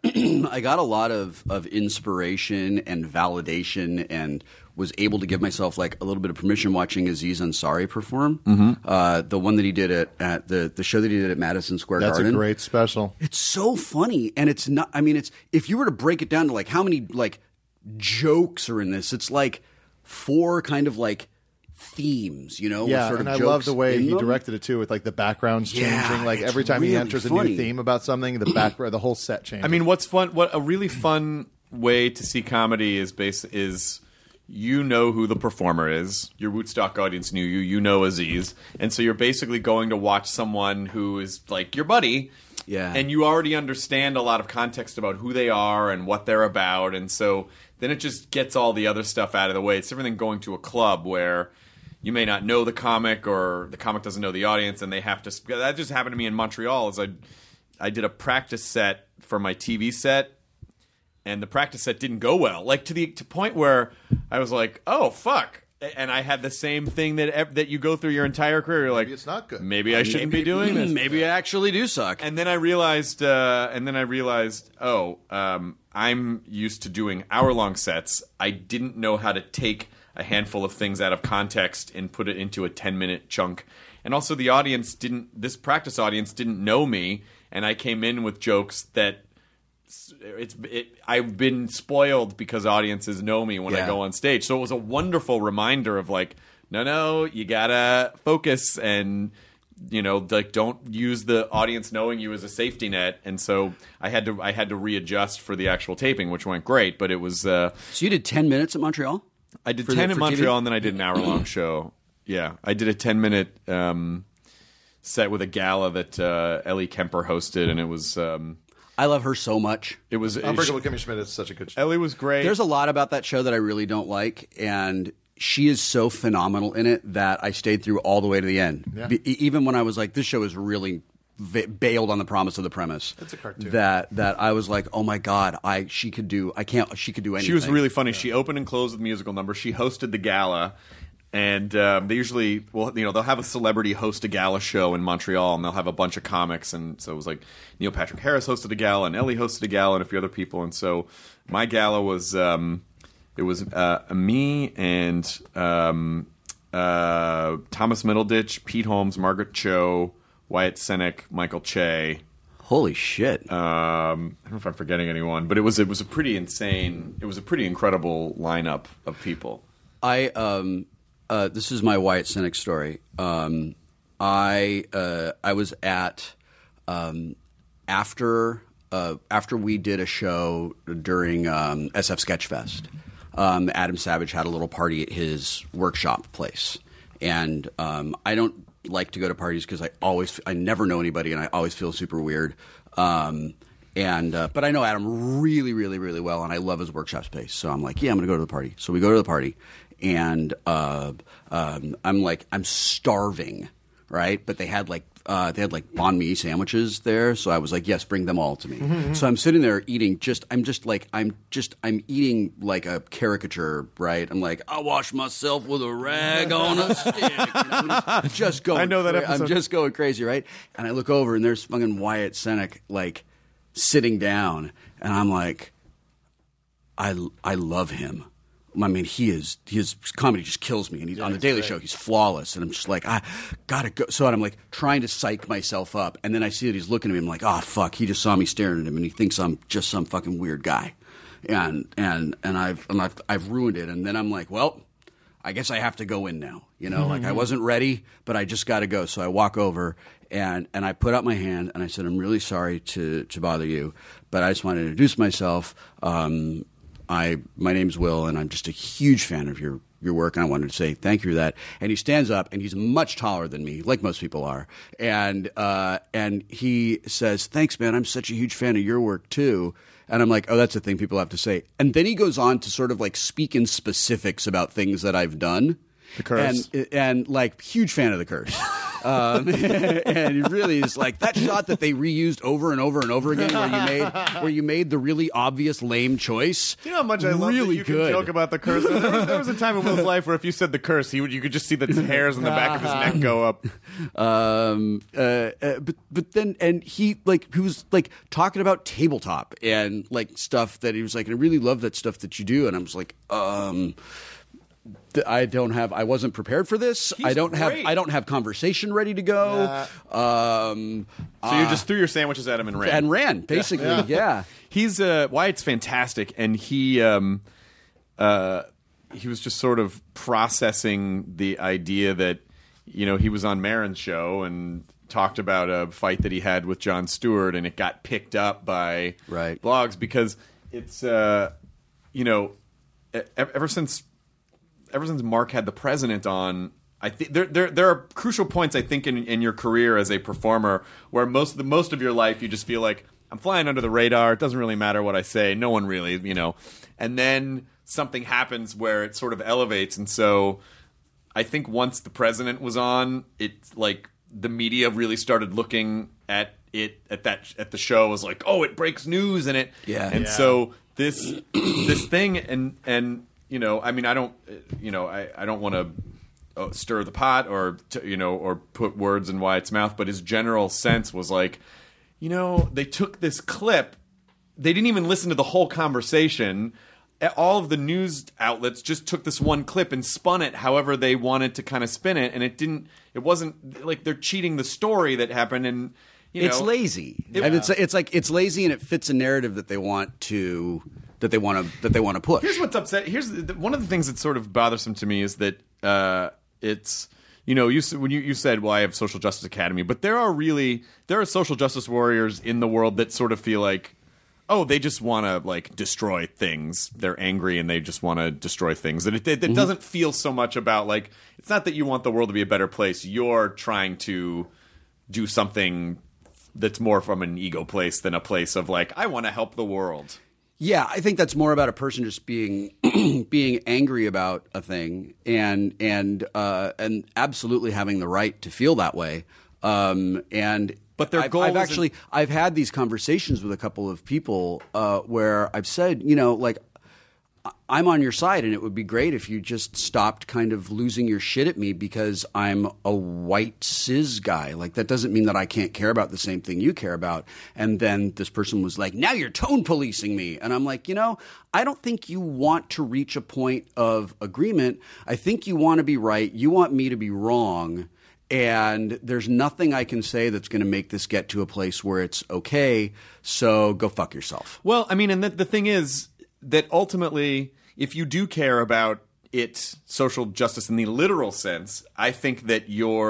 of inspiration and validation, and was able to give myself like a little bit of permission watching Aziz Ansari perform. Mm-hmm. The one that he did at the show that he did at Madison Square Garden. That's a great special. It's so funny, and it's not. I mean, it's if you were to break it down to like how many like jokes are in this, it's like 4 kind of like themes, you know? Yeah, sort of and I jokes love the way he them. directed it too, with like the backgrounds changing. Yeah, Like it's every time really he enters funny. a new theme about something, the whole set changes. I mean, what a really fun way to see comedy is you know who the performer is. Your Wootstock audience knew you. You know Aziz, and so you're basically going to watch someone who is like your buddy. Yeah, and you already understand a lot of context about who they are and what they're about, and so then it just gets all the other stuff out of the way. It's different than going to a club where you may not know the comic or the comic doesn't know the audience, and they have to. That just happened to me in Montreal. As I did a practice set for my TV set, and the practice set didn't go well. Like to the point where I was like, "Oh fuck." And I had the same thing that you go through your entire career. You're like, maybe it's not good. Maybe I shouldn't be doing this. Maybe I actually do suck. And then I realized, I'm used to doing hour-long sets. I didn't know how to take a handful of things out of context and put it into a 10-minute chunk. And also the this practice audience didn't know me, and I came in with jokes that I've been spoiled because audiences know me when I go on stage. So it was a wonderful reminder of like, no, you gotta focus and, you know, like don't use the audience knowing you as a safety net. And so I had to readjust for the actual taping, which went great. But it was. So you did 10 minutes at Montreal? I did 10 in Montreal, and then I did an hour-long show. Yeah, I did a 10-minute. set with a gala that Ellie Kemper hosted, and it was. I love her so much. It was Unbreakable Kimmy Schmidt is such a good show. Ellie was great. There's a lot about that show that I really don't like, and she is so phenomenal in it that I stayed through all the way to the end. Yeah. Even when I was like, this show is really bailed on the promise of the premise. It's a cartoon. That I was like, oh my god, she could do anything. She was really funny. She opened and closed with musical numbers. She hosted the gala. And they usually, they'll have a celebrity host a gala show in Montreal, and they'll have a bunch of comics. And so it was like Neil Patrick Harris hosted a gala, and Ellie hosted a gala, and a few other people. And so my gala was me and Thomas Middleditch, Pete Holmes, Margaret Cho, Wyatt Cenac, Michael Che. Holy shit! I don't know if I'm forgetting anyone, but it was a pretty insane. It was a pretty incredible lineup of people. This is my Wyatt Cenac story. I was at after we did a show during SF Sketchfest. Adam Savage had a little party at his workshop place, and I don't like to go to parties because I never know anybody, and I always feel super weird. But I know Adam really, really, really well, and I love his workshop space. So I'm like, yeah, I'm going to go to the party. So we go to the party. And I'm starving, right? But they had like banh mi sandwiches there, so I was like, yes, bring them all to me. Mm-hmm. So I'm sitting there eating. I'm eating like a caricature, right? I'm like, I wash myself with a rag on a stick. I'm just going. I know that episode. I'm just going crazy, right? And I look over, and there's fucking Wyatt Cenac like sitting down, and I'm like, I love him. I mean, his comedy just kills me, and he's on the Daily Show. He's flawless, and I'm just like, I gotta go. So I'm like trying to psych myself up, and then I see that he's looking at me. I'm like, oh fuck, he just saw me staring at him, and he thinks I'm just some fucking weird guy, and I've ruined it. And then I'm like, well, I guess I have to go in now. Like I wasn't ready, but I just got to go. So I walk over and I put out my hand and I said, I'm really sorry to bother you, but I just want to introduce myself. My name's Will, and I'm just a huge fan of your work, and I wanted to say thank you for that. And he stands up, and he's much taller than me, like most people are, and he says, thanks, man, I'm such a huge fan of your work, too. And I'm like, oh, that's the thing people have to say. And then he goes on to sort of like speak in specifics about things that I've done. The Curse. And like, huge fan of The Curse. And it really is like that shot that they reused over and over and over again, where you made the really obvious lame choice. You know how much I love really that you good. can joke about The Curse. There was a time in Will's life where if you said The Curse, you could just see the hairs on the back of his neck go up. But then he was like talking about tabletop and like stuff that he was like, I really love that stuff that you do, and I was like, I wasn't prepared for this. He's I don't great. have conversation ready to go. So you just threw your sandwiches at him and ran. And ran, basically. Yeah. He's Wyatt's fantastic, and he was just sort of processing the idea that he was on Maron's show and talked about a fight that he had with Jon Stewart, and it got picked up by blogs because it's ever since Mark had the president on, I think there are crucial points I think in your career as a performer where most of your life you just feel like I'm flying under the radar. It doesn't really matter what I say. No one really, and then something happens where it sort of elevates. And so I think once the president was on, it's like the media really started looking at it at the show as like, oh, it breaks news and it. Yeah. And so this thing and I mean, I don't want to stir the pot or put words in Wyatt's mouth, but his general sense was like, they took this clip, they didn't even listen to the whole conversation. All of the news outlets just took this one clip and spun it however they wanted to kind of spin it, and it wasn't like they're cheating the story that happened, and it's lazy. It's lazy, and it fits a narrative that they want to. That they want to push. Here's what's upset. One of the things that's sort of bothersome to me is that it's you said, well, I have Social Justice Academy, but there are social justice warriors in the world that sort of feel like, oh, they just want to like destroy things. They're angry and they just want to destroy things. And it doesn't feel so much about like, it's not that you want the world to be a better place. You're trying to do something that's more from an ego place than a place of like, I want to help the world. Yeah, I think that's more about a person just being being angry about a thing and absolutely having the right to feel that way. But their goal I've had these conversations with a couple of people where I've said, you know, like, I'm on your side, and it would be great if you just stopped kind of losing your shit at me because I'm a white cis guy. Like, that doesn't mean that I can't care about the same thing you care about. And then this person was like, now you're tone policing me. And I'm like, you know, I don't think you want to reach a point of agreement. I think you want to be right. You want me to be wrong. And there's nothing I can say that's going to make this get to a place where it's okay. So go fuck yourself. Well, I mean, and the thing is that ultimately, if you do care about its social justice in the literal sense, I think that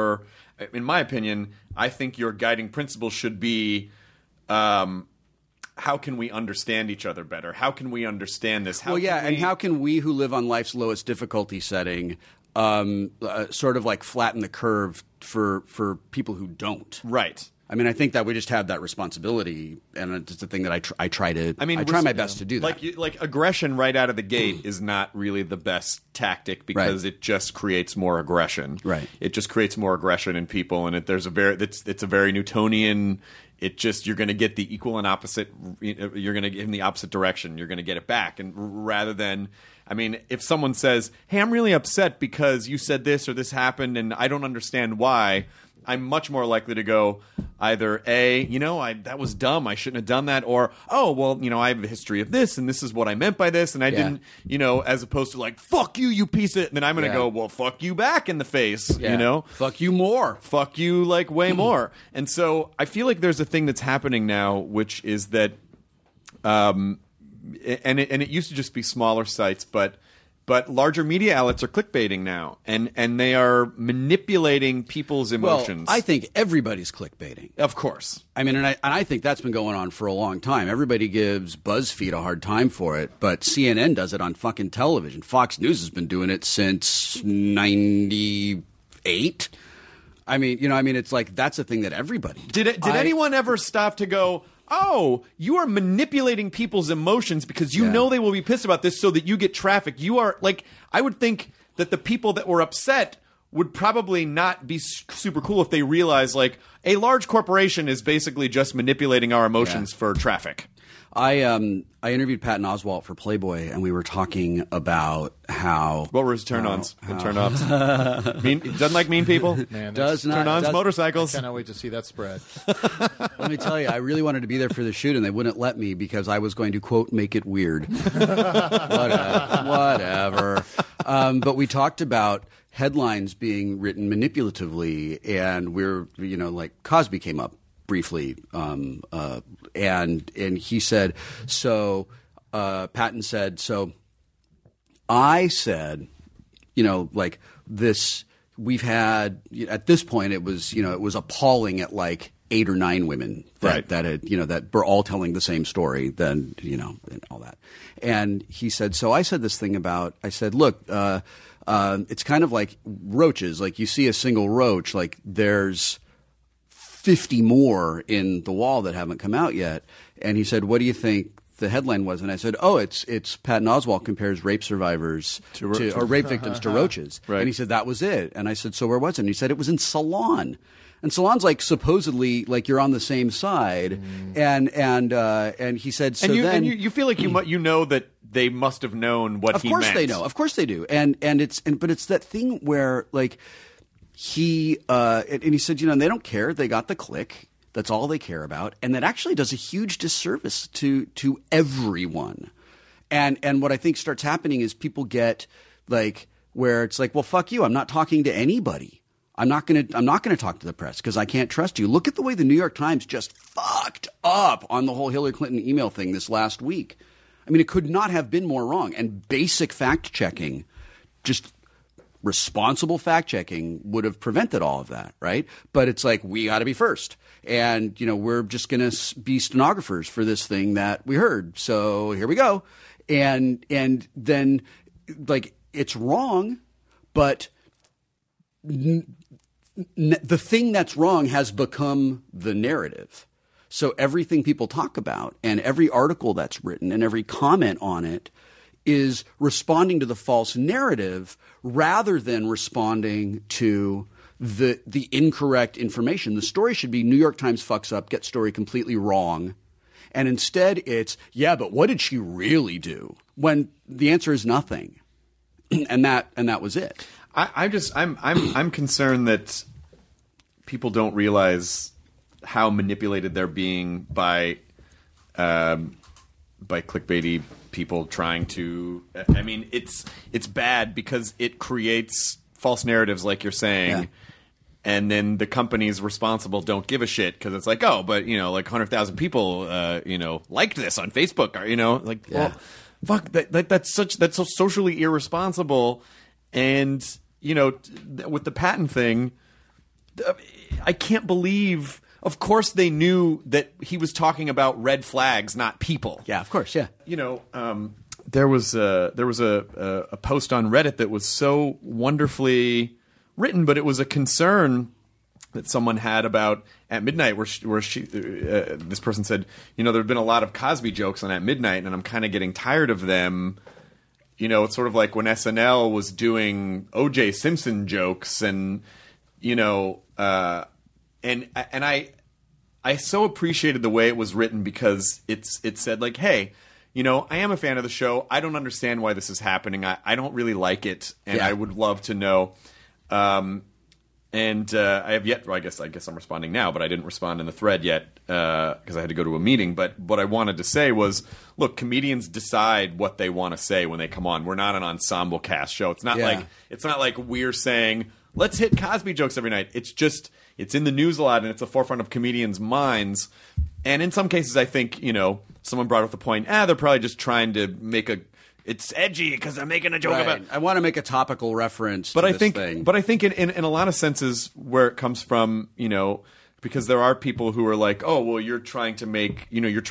in my opinion, I think your guiding principle should be, how can we understand each other better? How can we understand this? And how can we who live on life's lowest difficulty setting sort of like flatten the curve for people who don't? Right. I mean, I think that we just have that responsibility, and it's a thing that I try my best to do that. Like aggression right out of the gate is not really the best tactic because it just creates more aggression. Right. It just creates more aggression in people, and it's a very Newtonian. It just you're going to get the equal and opposite. You're going to get in the opposite direction. You're going to get it back, and rather than. I mean, if someone says, "Hey, I'm really upset because you said this or this happened, and I don't understand why," I'm much more likely to go either A, you know, that was dumb, I shouldn't have done that, or, oh, well, you know, I have a history of this, and this is what I meant by this, and I didn't, you know, as opposed to like, fuck you, you piece of it, and then I'm going to go, well, fuck you back in the face, you know? Fuck you more. Fuck you, like, way more. And so I feel like there's a thing that's happening now, which is that, and it used to just be smaller sites, but larger media outlets are clickbaiting now, and they are manipulating people's emotions. Well, I think everybody's clickbaiting. Of course. I mean, and I think that's been going on for a long time. Everybody gives BuzzFeed a hard time for it, but CNN does it on fucking television. Fox News has been doing it since 98. I mean, you know, it's like that's a thing that everybody did anyone ever stop to go, oh, you are manipulating people's emotions because you know they will be pissed about this so that you get traffic. You are like, I would think that the people that were upset would probably not be super cool if they realize like a large corporation is basically just manipulating our emotions for traffic. I interviewed Patton Oswalt for Playboy, and we were talking about how... What were his turn-ons and turn-offs? Doesn't like mean people? Man, turn-ons, motorcycles. I cannot wait to see that spread. Let me tell you, I really wanted to be there for the shoot, and they wouldn't let me because I was going to, quote, make it weird. Whatever. But we talked about headlines being written manipulatively, and we're, you know, like Cosby came up briefly, and he said, so Patton said, so I said, you know, like this, we've had, at this point it was, you know, it was appalling at like 8 or 9 women that had, you know, that were all telling the same story, then, you know, and all that. And he said, so I said this thing about, I said, look, it's kind of like roaches, like you see a single roach, like there's 50 more in the wall that haven't come out yet. And he said, what do you think the headline was? And I said, oh, it's Patton Oswalt compares rape survivors or rape victims to roaches. Right. And he said, that was it. And I said, so where was it? And he said, it was in Salon. And Salon's like supposedly like you're on the same side. And he said, so and you feel like you know that they must have known what he meant. Of course they know. Of course they do. But it's that thing where like, he said, you know, they don't care. They got the click. That's all they care about. And that actually does a huge disservice to everyone. And what I think starts happening is people get like where it's like, well, fuck you. I'm not talking to anybody. I'm not going to talk to the press because I can't trust you. Look at the way the New York Times just fucked up on the whole Hillary Clinton email thing this last week. I mean, it could not have been more wrong. And basic fact checking just responsible fact-checking would have prevented all of that, right? But it's like, we got to be first. And, you know, we're just going to be stenographers for this thing that we heard. So here we go. And then, like, it's wrong, but the thing that's wrong has become the narrative. So everything people talk about and every article that's written and every comment on it is responding to the false narrative rather than responding to the incorrect information. The story should be New York Times fucks up, gets story completely wrong. And instead it's, yeah, but what did she really do? When the answer is nothing. And that was it. I'm concerned that people don't realize how manipulated they're being by clickbaity people trying to. I mean, it's bad because it creates false narratives, like you're saying. Yeah. And then the companies responsible don't give a shit because it's like, oh, but like 100,000 people, liked this on Facebook, or well, fuck that's so socially irresponsible. And with the patent thing, I can't believe. Of course, they knew that he was talking about red flags, not people. Yeah, of course, yeah. There was a post on Reddit that was so wonderfully written, but it was a concern that someone had about At Midnight, where this person said, there have been a lot of Cosby jokes on At Midnight, and I'm kind of getting tired of them. It's sort of like when SNL was doing O.J. Simpson jokes, and and I so appreciated the way it was written because it said like, hey, I am a fan of the show. I don't understand why this is happening. I don't really like it, and I would love to know. And I have yet. Well, I guess I'm responding now, but I didn't respond in the thread yet because I had to go to a meeting. But what I wanted to say was, look, comedians decide what they want to say when they come on. We're not an ensemble cast show. It's not like we're saying let's hit Cosby jokes every night. It's just it's in the news a lot, and it's the forefront of comedians' minds. And in some cases, I think someone brought up the point. They're probably just trying to make it's edgy because they're making a joke about. I want to make a topical reference. But to I this think, thing. but I think in a lot of senses where it comes from, because there are people who are like, oh, well, you're trying to make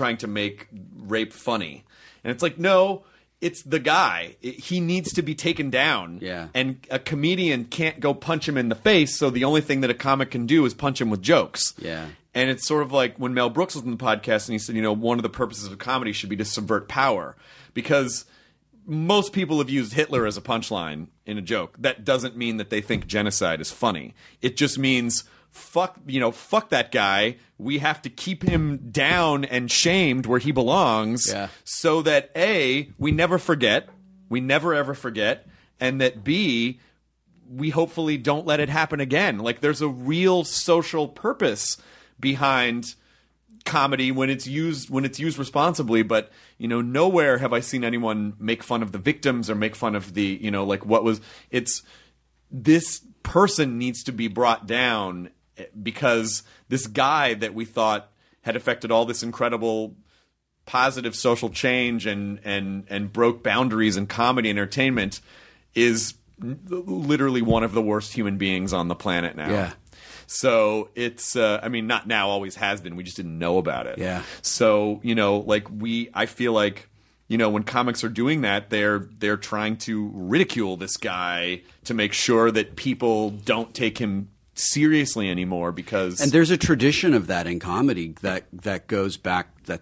rape funny, and it's like, no, it's the guy. He needs to be taken down. Yeah. And a comedian can't go punch him in the face. So the only thing that a comic can do is punch him with jokes. Yeah. And it's sort of like when Mel Brooks was on the podcast and he said, one of the purposes of comedy should be to subvert power, because most people have used Hitler as a punchline in a joke. That doesn't mean that they think genocide is funny. It just means fuck that guy. We have to keep him down and shamed where he belongs, so that A, we never forget, we never ever forget, and that B, we hopefully don't let it happen again. Like there's a real social purpose behind comedy when it's used responsibly, but nowhere have I seen anyone make fun of the victims or make fun of the it's this person needs to be brought down because this guy that we thought had affected all this incredible positive social change and broke boundaries in comedy and entertainment is literally one of the worst human beings on the planet now. Yeah. So it's, not now, always has been. We just didn't know about it. Yeah. So, I feel like, when comics are doing that, they're trying to ridicule this guy to make sure that people don't take him seriously anymore because. And there's a tradition of that in comedy that goes back that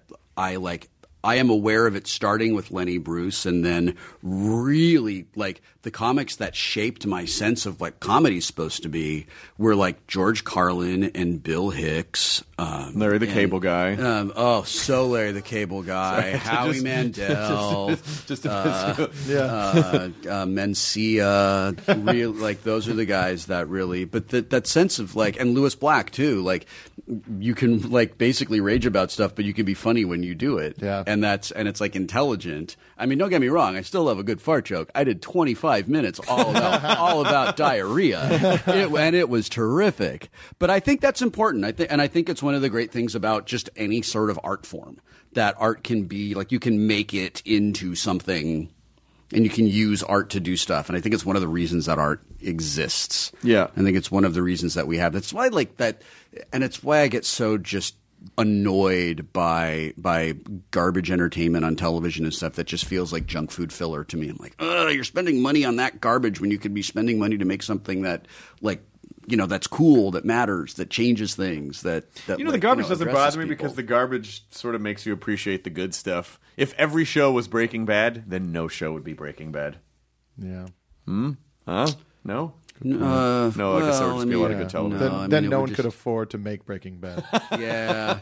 I am aware of it starting with Lenny Bruce and then really the comics that shaped my sense of what comedy's supposed to be were like George Carlin and Bill Hicks. Larry the Cable Guy. So Larry the Cable Guy. Howie Mandel. Mencia. Those are the guys that really – but that sense of and Lewis Black too. You can basically rage about stuff, but you can be funny when you do it. Yeah. And it's intelligent. I mean, don't get me wrong. I still love a good fart joke. I did 25 minutes all about diarrhea, and it was terrific. But I think that's important. I think it's one of the great things about just any sort of art form that art can be you can make it into something, and you can use art to do stuff. And I think it's one of the reasons that art exists. Yeah, I think it's one of the reasons that we have. That's why that, and it's why I get so just annoyed by garbage entertainment on television and stuff that just feels like junk food filler to me. I'm like, you're spending money on that garbage when you could be spending money to make something that that's cool, that matters, that changes things. That the garbage doesn't bother me because the garbage sort of makes you appreciate the good stuff. If every show was Breaking Bad, then no show would be Breaking Bad. Yeah. Huh? No. No, I guess there would just be a lot of good television. Then no one could afford to make Breaking Bad. Yeah.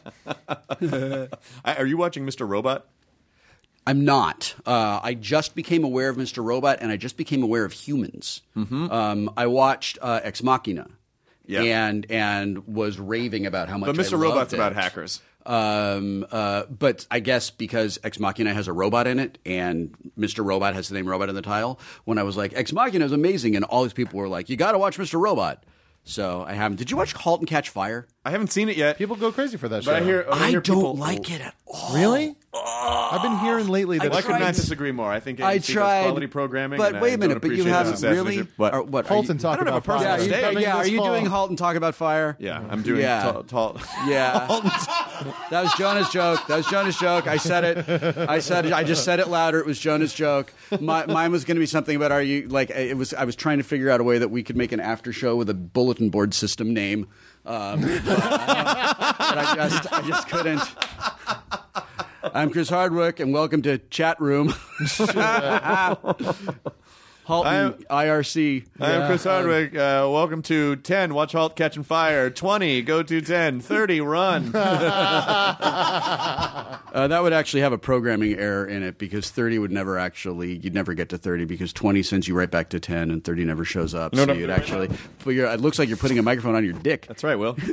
Are you watching Mr. Robot? I'm not. I just became aware of Mr. Robot, and I just became aware of Humans. I watched Ex Machina, and was raving about how much. But Mr. I Robot's loved about it. hackers. But I guess because Ex Machina has a robot in it, and Mr. Robot has the name Robot in the title, when I was like, Ex Machina is amazing, and all these people were like, you got to watch Mr. Robot. So I haven't. Did you watch *Halt and Catch Fire*? I haven't seen it yet. People go crazy for that show. But I hear I people don't like it at all. Really? I've been hearing lately that I could not disagree more. I think I AMC does tried quality programming. But and wait I a minute, don't but you appreciate haven't the really. necessity. What? Halt and talk I don't have about a personal fire. stake. Are you doing *Halt and Talk About Fire*? Yeah, I'm doing. Yeah. Tall. Yeah. That was Jonah's joke. I said it. I just said it louder. It was Jonah's joke. Mine was going to be something about I was trying to figure out a way that we could make an after show with a bulletin board system name. But I just couldn't. I'm Chris Hardwick, and welcome to Chat Room. Halton IRC. I am Chris Hardwick. Welcome to 10. Watch Halt, Catch, and Fire. 20. Go to 10. 30. Run. That would actually have a programming error in it because 30 would never you'd never get to 30 because 20 sends you right back to 10 and 30 never shows up. No, so you'd actually, it looks like you're putting a microphone on your dick. That's right, Will.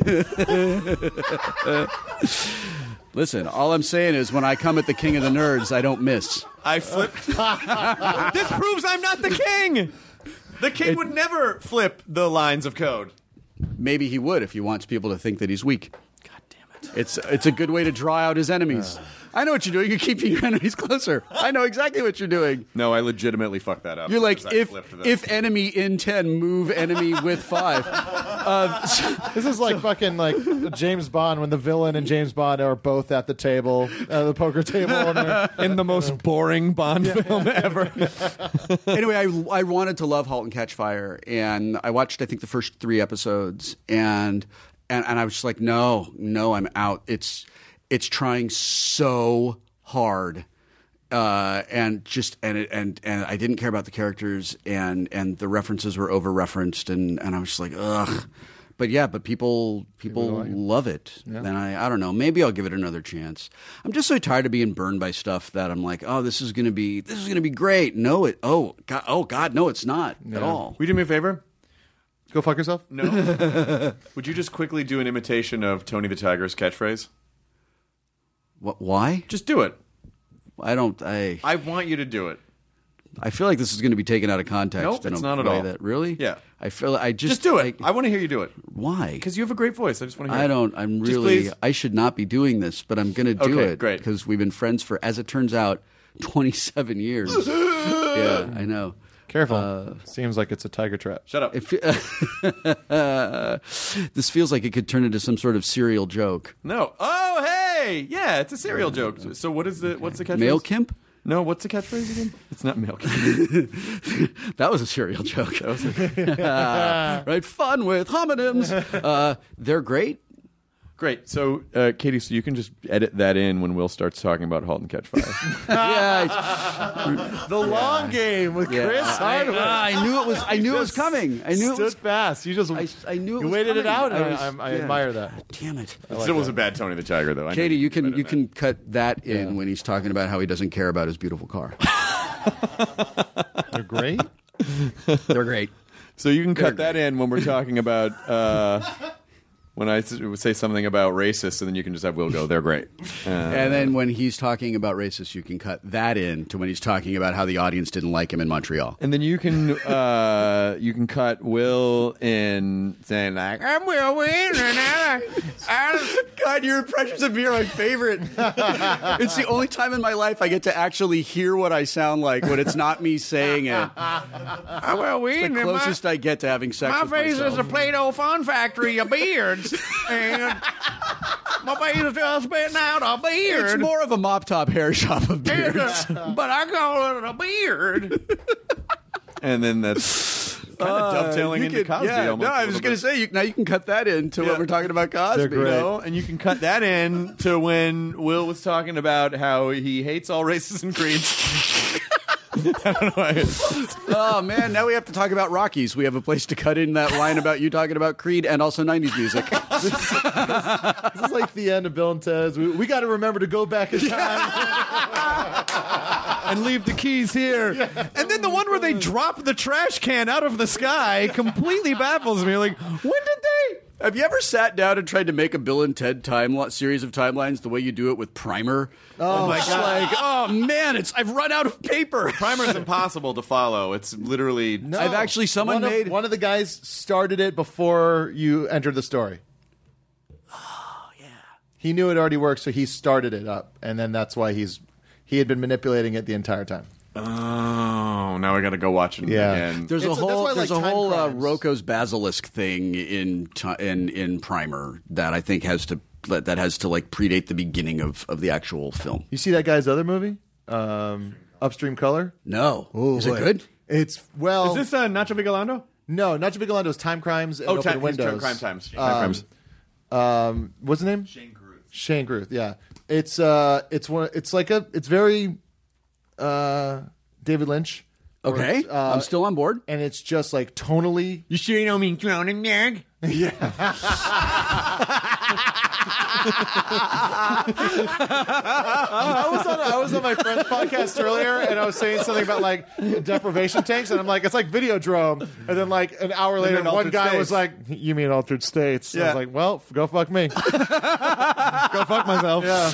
Listen, all I'm saying is when I come at the king of the nerds, I don't miss. I flipped. This proves I'm not the king. The king would never flip the lines of code. Maybe he would if he wants people to think that he's weak. God damn it. It's a good way to draw out his enemies. I know what you're doing. You're keeping your enemies closer. I know exactly what you're doing. No, I legitimately fucked that up. You're like, because if enemy in 10, move enemy with 5. This is like fucking like James Bond when the villain and James Bond are both at the table, the poker table. in the most boring Bond film ever. Anyway, I wanted to love *Halt and Catch Fire*, and I watched, I think, the first 3 episodes, and I was just like, no, I'm out. It's trying so hard, and I didn't care about the characters, and the references were over referenced, and I was just like, ugh. But people love it, and I don't know. Maybe I'll give it another chance. I'm just so tired of being burned by stuff that I'm like, oh, this is gonna be great. No, God, no, it's not at all. Will you do me a favor? Go fuck yourself? No. Would you just quickly do an imitation of Tony the Tiger's catchphrase? What? Why? Just do it. I want you to do it. I feel like this is going to be taken out of context. Nope, in it's a not at way all. That, really? Yeah. I feel I just do it. I want to hear you do it. Why? Because you have a great voice. I just want to hear it. I'm Just really. please. I should not be doing this, but I'm going to do Okay, it. great. Because we've been friends for, as it turns out, 27 years. Yeah, I know. Careful. Seems like it's a tiger trap. Shut up. This feels like it could turn into some sort of serial joke. No. Oh, hey! Yeah, it's a serial joke. So what's the catchphrase? Male Kimp? No, what's the catchphrase again? It's not Male Kimp. That was a serial joke. Right? Fun with homonyms. They're great. Great. So, Katie, so you can just edit that in when Will starts talking about *Halt and Catch Fire*. The long game with Chris Hardwick. I knew it was. I knew it was coming. I knew it was fast. You just. I knew it you was waited it coming. out. And I admire that. God damn it! It still was a bad Tony the Tiger, though. Katie, you can cut that in when he's talking about how he doesn't care about his beautiful car. They're great. They're great. So you can cut that in when we're talking about. When I say something about racist, and then you can just have Will go, they're great. And then when he's talking about racist, you can cut that in to when he's talking about how the audience didn't like him in Montreal. And then you can cut Will in saying like, I'm Will Wynn, and God, your impressions of me are my favorite. It's the only time in my life I get to actually hear what I sound like when it's not me saying it. I'm Will Wynn. The closest I get to having sex My with face myself. is a Play-Doh fun factory of beards. And my face is just spitting out a beard. It's more of a mop top hair shop of beards. But I call it a beard. and then that's kind of dovetailing into Cosby. Yeah, almost no, I was going to say now you can cut that into when we're talking about Cosby. They're great. You know, and you can cut that in to when Will was talking about how he hates all races and creeds. I don't know why. Oh man, now we have to talk about Rockies. We have a place to cut in that line about you talking about Creed and also 90s music. This is like the end of Bill and Ted's. We got to remember to go back in time and leave the keys here. Yeah. And then the one where they drop the trash can out of the sky completely baffles me. Like, when did they? Have you ever sat down and tried to make a Bill and Ted series of timelines the way you do it with Primer? Oh my God! Like, oh man, I've run out of paper. Primer's impossible to follow. It's literally. No. I've actually one of the guys started it before you entered the story. Oh yeah. He knew it already worked, so he started it up, and then that's why he had been manipulating it the entire time. Oh, now I got to go watch it again. There's a Time whole Crimes. Rocco's Basilisk thing in Primer that I think has to like predate the beginning of the actual film. You see that guy's other movie, Upstream Color? No, is boy. it good? It's Is this Nacho Vigalondo? No, Nacho Vigalando's Time Crimes and Open Time Windows. Crime Times. Time Crimes. What's his name? Shane Gruth. Shane Gruth. Yeah, it's very David Lynch. Okay, I'm still on board. And it's just like tonally. You sure you don't mean clowning, nerd? I was on my friend's podcast earlier, and I was saying something about like deprivation tanks, and I'm like, it's like Videodrome. And then like an hour later, one guy was like, "You mean Altered States?" I was like, "Well, go fuck me. Go fuck myself." Yeah.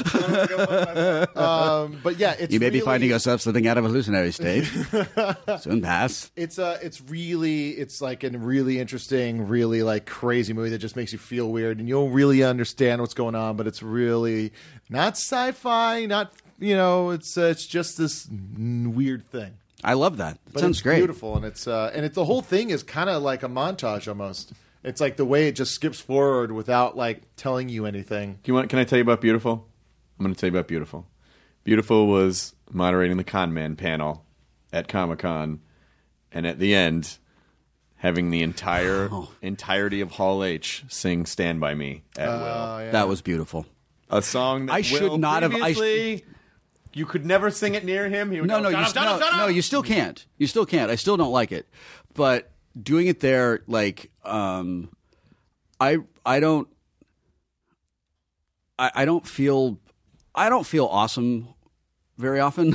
But yeah, it's you may be really- finding yourself slipping out of a hallucinatory state. Soon pass. It's like a really interesting, really like crazy movie that just makes you feel weird, and you'll really understand what's going on. But it's really not sci-fi, not it's just this weird thing. I love that. But Sounds it's great. beautiful, and the whole thing is kind of like a montage almost. It's like the way it just skips forward without like telling you anything. Can I tell you about Beautiful? I'm going to tell you about Beautiful. Beautiful was moderating the Con Man panel at Comic-Con, and at the end, having the entirety of Hall H sing "Stand by Me" at Will. Yeah. That was beautiful. A song that I should Will not have- previously, you could never sing it near him. He would go, "Shut up." You still can't. You still can't. I still don't like it. But doing it there, like, I don't feel awesome very often.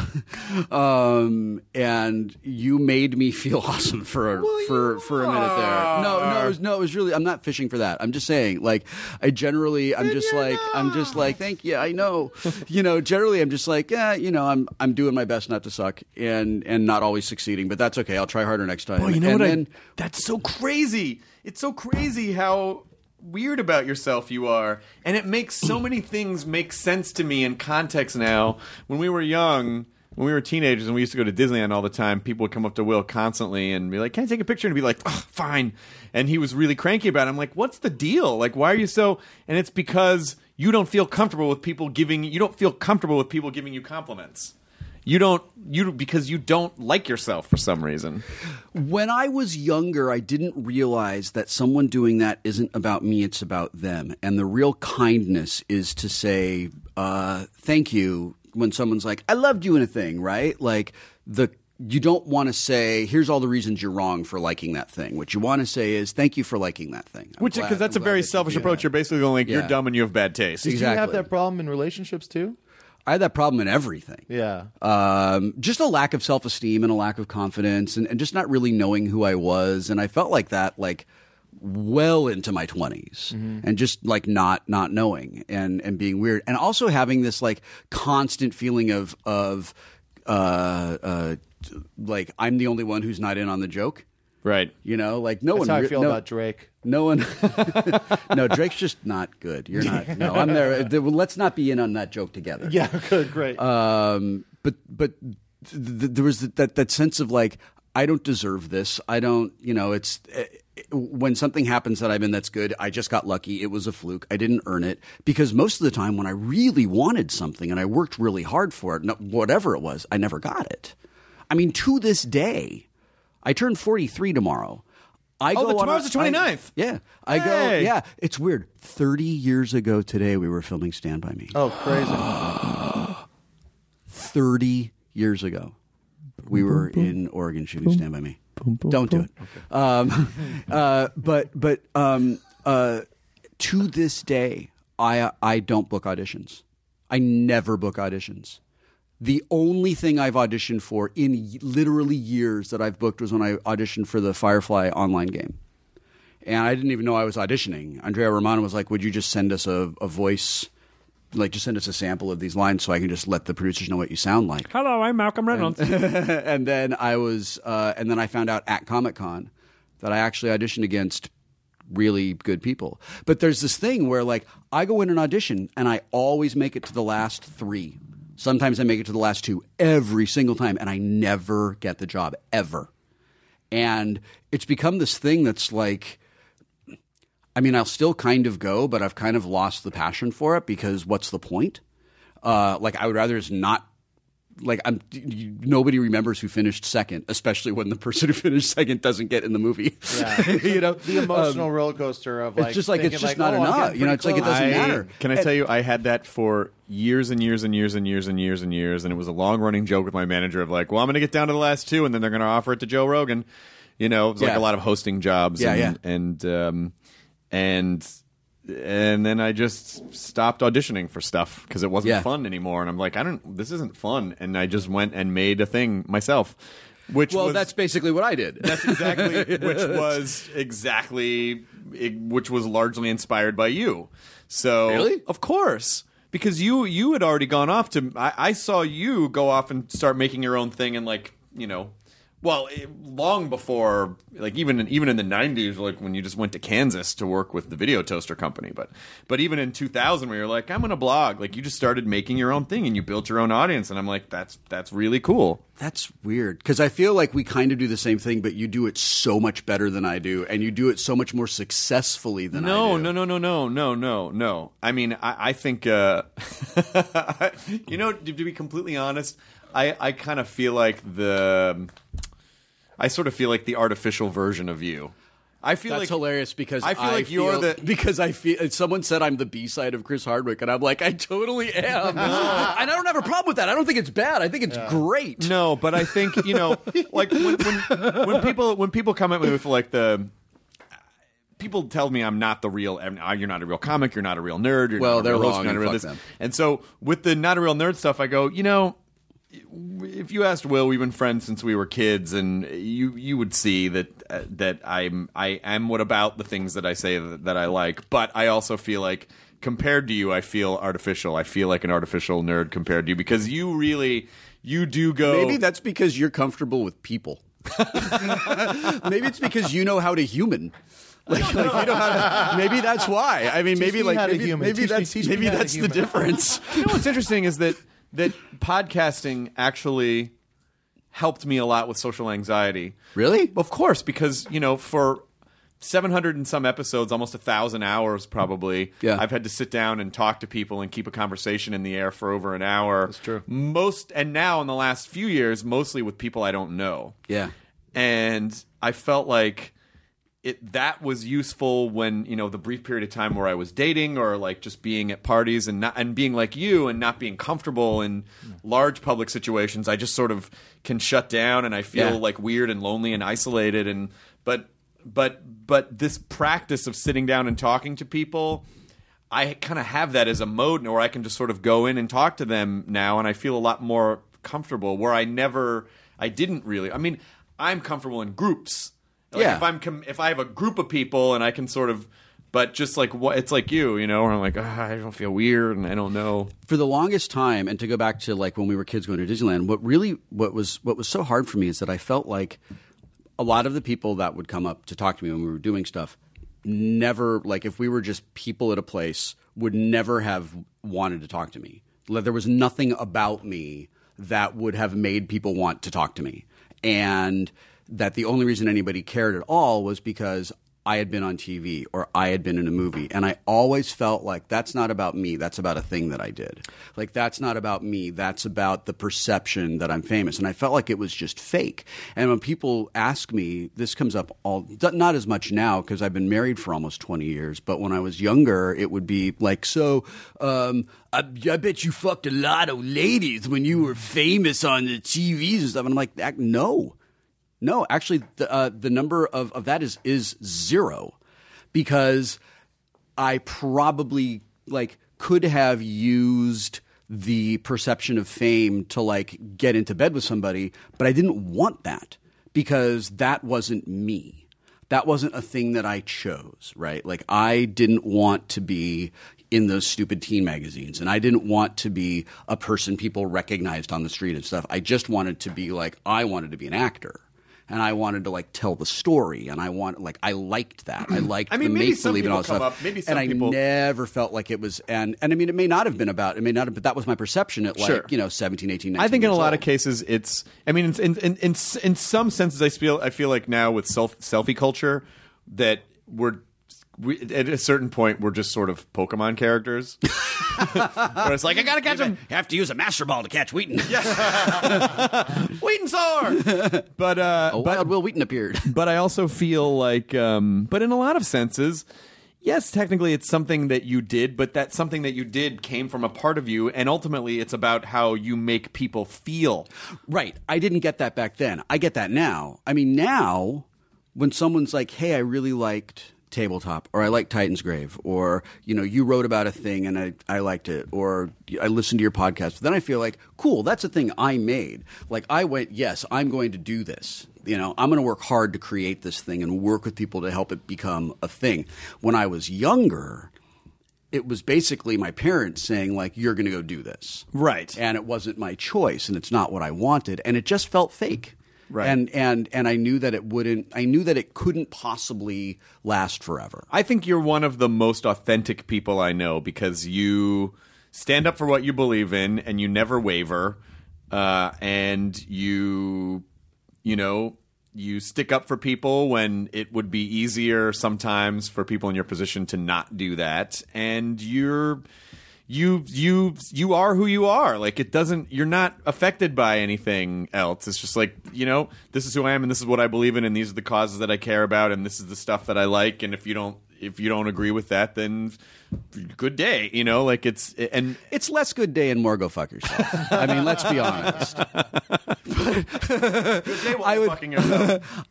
And you made me feel awesome for a minute there. No, it was really, I'm not fishing for that. I'm just saying, like, I'm just like, thank you. I know, generally I'm just like, yeah, I'm doing my best not to suck and not always succeeding, but that's okay. I'll try harder next time. Boy, you know what? That's so crazy. It's so crazy how weird about yourself you are, and it makes so many things make sense to me in context now. When we were young, when we were teenagers and we used to go to Disneyland all the time, people would come up to Will constantly and be like, "Can I take a picture?" And be like, "Oh, fine." And he was really cranky about it. I'm like, "What's the deal? Like, why are you so?" And it's because you don't feel comfortable with people giving you compliments. Because you don't like yourself for some reason. When I was younger, I didn't realize that someone doing that isn't about me, it's about them. And the real kindness is to say, thank you when someone's like, I loved you in a thing, right? Like, you don't want to say, here's all the reasons you're wrong for liking that thing. What you want to say is, thank you for liking that thing. Because that's a very selfish approach. You're basically going like, you're dumb and you have bad taste. Did you have that problem in relationships too? I had that problem in everything. Yeah. Just a lack of self-esteem and a lack of confidence and just not really knowing who I was. And I felt like that, like, well into my 20s and just like not knowing and being weird. And also having this like constant feeling of like I'm the only one who's not in on the joke. Right. Like no That's one. how I feel about Drake. No one. No, Drake's just not good. You're not. No, I'm there. Let's not be in on that joke together. Yeah, good, great. But there was that sense of like, I don't deserve this. I don't. It's when something happens that I'm in that's good. I just got lucky. It was a fluke. I didn't earn it because most of the time when I really wanted something and I worked really hard for it, whatever it was, I never got it. I mean, to this day. I turn 43 tomorrow. Tomorrow's the 29th. I go. Hey. Yeah, it's weird. 30 years ago today, we were filming Stand By Me. Oh, crazy. 30 years ago, we were in Oregon shooting Stand By Me. Don't do it. But to this day, I don't book auditions. I never book auditions. The only thing I've auditioned for in literally years that I've booked was when I auditioned for the Firefly online game. And I didn't even know I was auditioning. Andrea Romano was like, would you just send us a voice, like just send us a sample of these lines so I can just let the producers know what you sound like. Hello, I'm Malcolm Reynolds. And then I found out at Comic-Con that I actually auditioned against really good people. But there's this thing where like I go in an audition and I always make it to the last 3. Sometimes I make it to the last 2 every single time, and I never get the job, ever. And it's become this thing that's like, I mean, I'll still kind of go, but I've kind of lost the passion for it because what's the point? Like, I would rather just not. Like, nobody remembers who finished second, especially when the person who finished second doesn't get in the movie. Yeah. You know, the emotional roller coaster of like, it's just like it's just like, not enough. You know, it's like it doesn't matter. Can I tell you, I had that for years and years and years and years and years and years, and it was a long running joke with my manager of like, well, I'm going to get down to the last 2, and then they're going to offer it to Joe Rogan. You know, it was like a lot of hosting jobs. And then I just stopped auditioning for stuff because it wasn't fun anymore. And I'm like, this isn't fun. And I just went and made a thing myself. That's basically what I did. That's exactly, which was largely inspired by you. So, really? Of course. Because you had already gone off to, I saw you go off and start making your own thing and like, you know, well, long before, like even in the 90s, like when you just went to Kansas to work with the Video Toaster Company. But even in 2000, where you're like, I'm going to blog, like you just started making your own thing and you built your own audience. And I'm like, that's really cool. That's weird because I feel like we kind of do the same thing, but you do it so much better than I do, and you do it so much more successfully than I do. No. I mean, I think, you know, to be completely honest, I kind of feel like I sort of feel like the artificial version of you. I feel that's like hilarious because I feel like you're because I feel someone said I'm the B-side of Chris Hardwick, and I'm like, I totally am, and I don't have a problem with that. I don't think it's bad. I think it's great. No, but I think, you know, like when people come at me with like people tell me I'm not the real. You're not a real comic. You're not a real nerd. They're wrong. You're not a real this. And so with the not a real nerd stuff, I go, you know, if you asked Will, we've been friends since we were kids, and you would see that I am what about the things that I say that I like, but I also feel like compared to you, I feel artificial. I feel like an artificial nerd compared to you because you do go. Maybe that's because you're comfortable with people. Maybe it's because you know how to human. Like you know how to, maybe that's why. I mean, maybe that's the difference. You know what's interesting is that podcasting actually helped me a lot with social anxiety. Really? Of course, because, you know, for 700 and some episodes, almost 1,000 hours probably, I've had to sit down and talk to people and keep a conversation in the air for over an hour. That's true. And now in the last few years, mostly with people I don't know. Yeah. And I felt like that was useful when, you know, the brief period of time where I was dating or like just being at parties and being like you and not being comfortable in large public situations. I just sort of can shut down and I feel like weird and lonely and isolated. And but this practice of sitting down and talking to people, I kind of have that as a mode where I can just sort of go in and talk to them now, and I feel a lot more comfortable. Where I didn't really. I mean, I'm comfortable in groups. Like if I have a group of people and I can sort of, but just like it's like you know, where I'm like, I don't feel weird and I don't know. For the longest time, and to go back to like when we were kids going to Disneyland, what was so hard for me is that I felt like a lot of the people that would come up to talk to me when we were doing stuff never, like if we were just people at a place, would never have wanted to talk to me. There was nothing about me that would have made people want to talk to me, and that the only reason anybody cared at all was because I had been on TV or I had been in a movie. And I always felt like that's not about me. That's about a thing that I did. Like, that's not about me. That's about the perception that I'm famous. And I felt like it was just fake. And when people ask me, this comes up not as much now because I've been married for almost 20 years. But when I was younger, it would be like, so I bet you fucked a lot of ladies when you were famous on the TVs and stuff. And I'm like, no. No, actually, the number of that is zero, because I probably could have used the perception of fame to get into bed with somebody, but I didn't want that because that wasn't me. That wasn't a thing that I chose, right? Like, I didn't want to be in those stupid teen magazines, and I didn't want to be a person people recognized on the street and stuff. I just wanted to be I wanted to be an actor. And I wanted to tell the story, and I liked that. I liked the make believe and all that stuff. I never felt like it was, and I mean, it may not have been about, but that was my perception at 17, 18, 19 I think in a lot old. of cases it's, in some senses I feel like now with selfie culture that we, at a certain point, we're just sort of Pokemon characters. Where it's like, I gotta catch him. You have to use a Master Ball to catch Wheaton. Wheaton sword! But wild Will Wheaton appeared. But I also feel like, but in a lot of senses, yes, technically it's something that you did, but that something that you did came from a part of you, and ultimately it's about how you make people feel. Right. I didn't get that back then. I get that now. I mean, now, when someone's like, hey, I really liked Tabletop, or I like Titan's Grave, or you wrote about a thing and I liked it, or I listened to your podcast, then I feel like, cool, that's a thing I made. Like, I went, yes, I'm going to do this. I'm going to work hard to create this thing and work with people to help it become a thing. When I was younger, it was basically my parents saying, you're going to go do this. Right. And it wasn't my choice, and it's not what I wanted, and it just felt fake. Right. And I knew that it couldn't possibly last forever. I think you're one of the most authentic people I know, because you stand up for what you believe in and you never waver, and you stick up for people when it would be easier sometimes for people in your position to not do that, and you are who you are. You're not affected by anything else. It's just this is who I am, and this is what I believe in, and these are the causes that I care about, and this is the stuff that I like, and if you don't agree with that, then good day. It's less good day and more go fuck yourself. I mean, let's be honest. Good day while you're fucking yourself.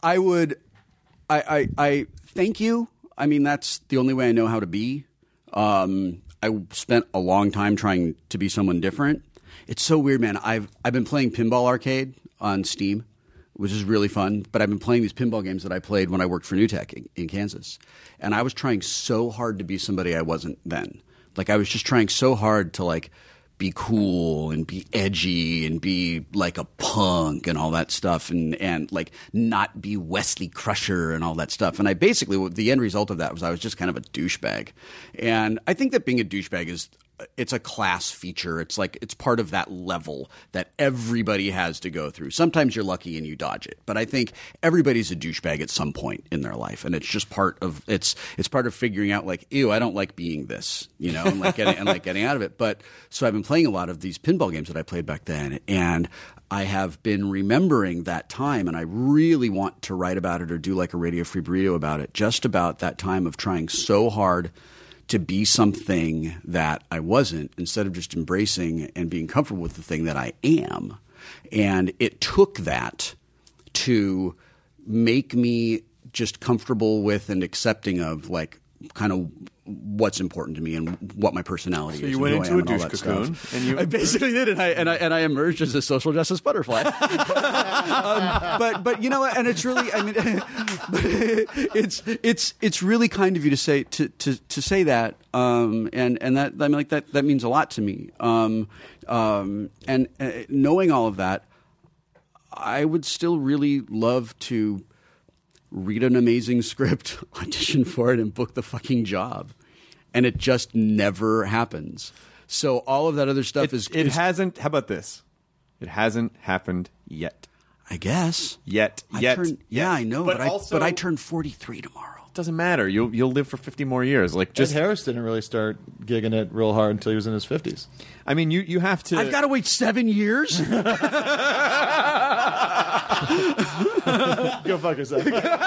I thank you. I mean, that's the only way I know how to be. I spent a long time trying to be someone different. It's so weird, man. I've been playing Pinball Arcade on Steam, which is really fun. But I've been playing these pinball games that I played when I worked for NewTek in Kansas. And I was trying so hard to be somebody I wasn't then. I was just trying so hard to be cool and be edgy and be like a punk and all that stuff, and not be Wesley Crusher and all that stuff. And I basically, the end result of that was I was just kind of a douchebag. And I think that being a douchebag it's a class feature. It's it's part of that level that everybody has to go through. Sometimes you're lucky and you dodge it, but I think everybody's a douchebag at some point in their life, and it's just part of it's part of figuring out ew, I don't like being this, and getting out of it. But so I've been playing a lot of these pinball games that I played back then, and I have been remembering that time, and I really want to write about it or do a Radio Free Burrito about it, just about that time of trying so hard to be something that I wasn't, instead of just embracing and being comfortable with the thing that I am. And it took that to make me just comfortable with and accepting of kind of what's important to me and what my personality is. So you went into a douche cocoon, and you I basically did, and I emerged as a social justice butterfly. But and it's really, it's really kind of you to say that, and that that means a lot to me. And knowing all of that, I would still really love to read an amazing script, audition for it, and book the fucking job. And it just never happens. So all of that other stuff hasn't. How about this? It hasn't happened yet. I guess. Yet. I know, but I turn 43 tomorrow. doesn't matter. You'll live for 50 more years. Like, just Ed Harris didn't really start gigging it real hard until he was in his 50s. I mean, you have to. I've got to wait 7 years. Go fuck yourself.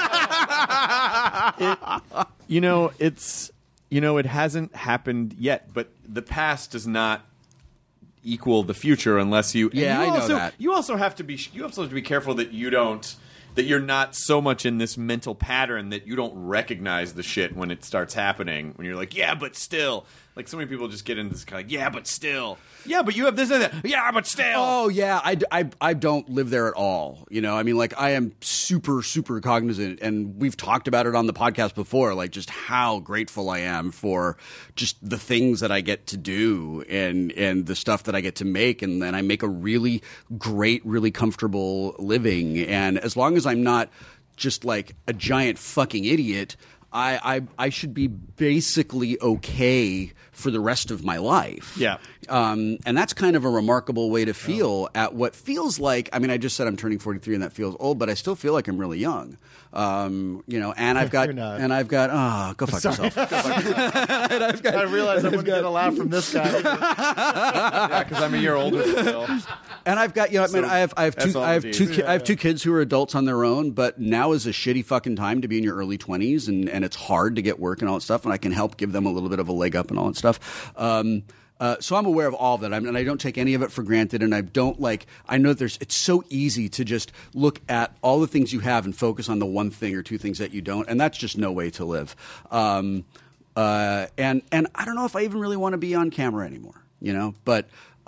It hasn't happened yet, but the past does not equal the future unless you. Yeah, I know that. You also have to be careful that you're not so much in this mental pattern that you don't recognize the shit when it starts happening. When you're like, yeah, but still. Like, so many people just get into this kind of, yeah, but still. Yeah, but you have this and that. Yeah, but still. Oh, yeah. I don't live there at all. I mean, like, I am super, super cognizant, and we've talked about it on the podcast before, like, just how grateful I am for just the things that I get to do and the stuff that I get to make, and then I make a really great, really comfortable living. And as long as I'm not just, like, a giant fucking idiot, I should be basically okay for the rest of my life. Yeah. And that's kind of a remarkable way to feel at what feels like, I mean, I just said I'm turning 43 and that feels old, but I still feel like I'm really young. And I've got, go fuck yourself. Go fuck yourself. I realized I wouldn't get a laugh from this guy. Yeah, because I'm a year older than Bill. And I've got, I have two kids who are adults on their own, but now is a shitty fucking time to be in your early 20s, and it's hard to get work and all that stuff, and I can help give them a little bit of a leg up and all that stuff. So I'm aware of all of that, and I don't take any of it for granted, and I know that it's so easy to just look at all the things you have and focus on the one thing or two things that you don't, and that's just no way to live. And I don't know if I even really want to be on camera anymore, but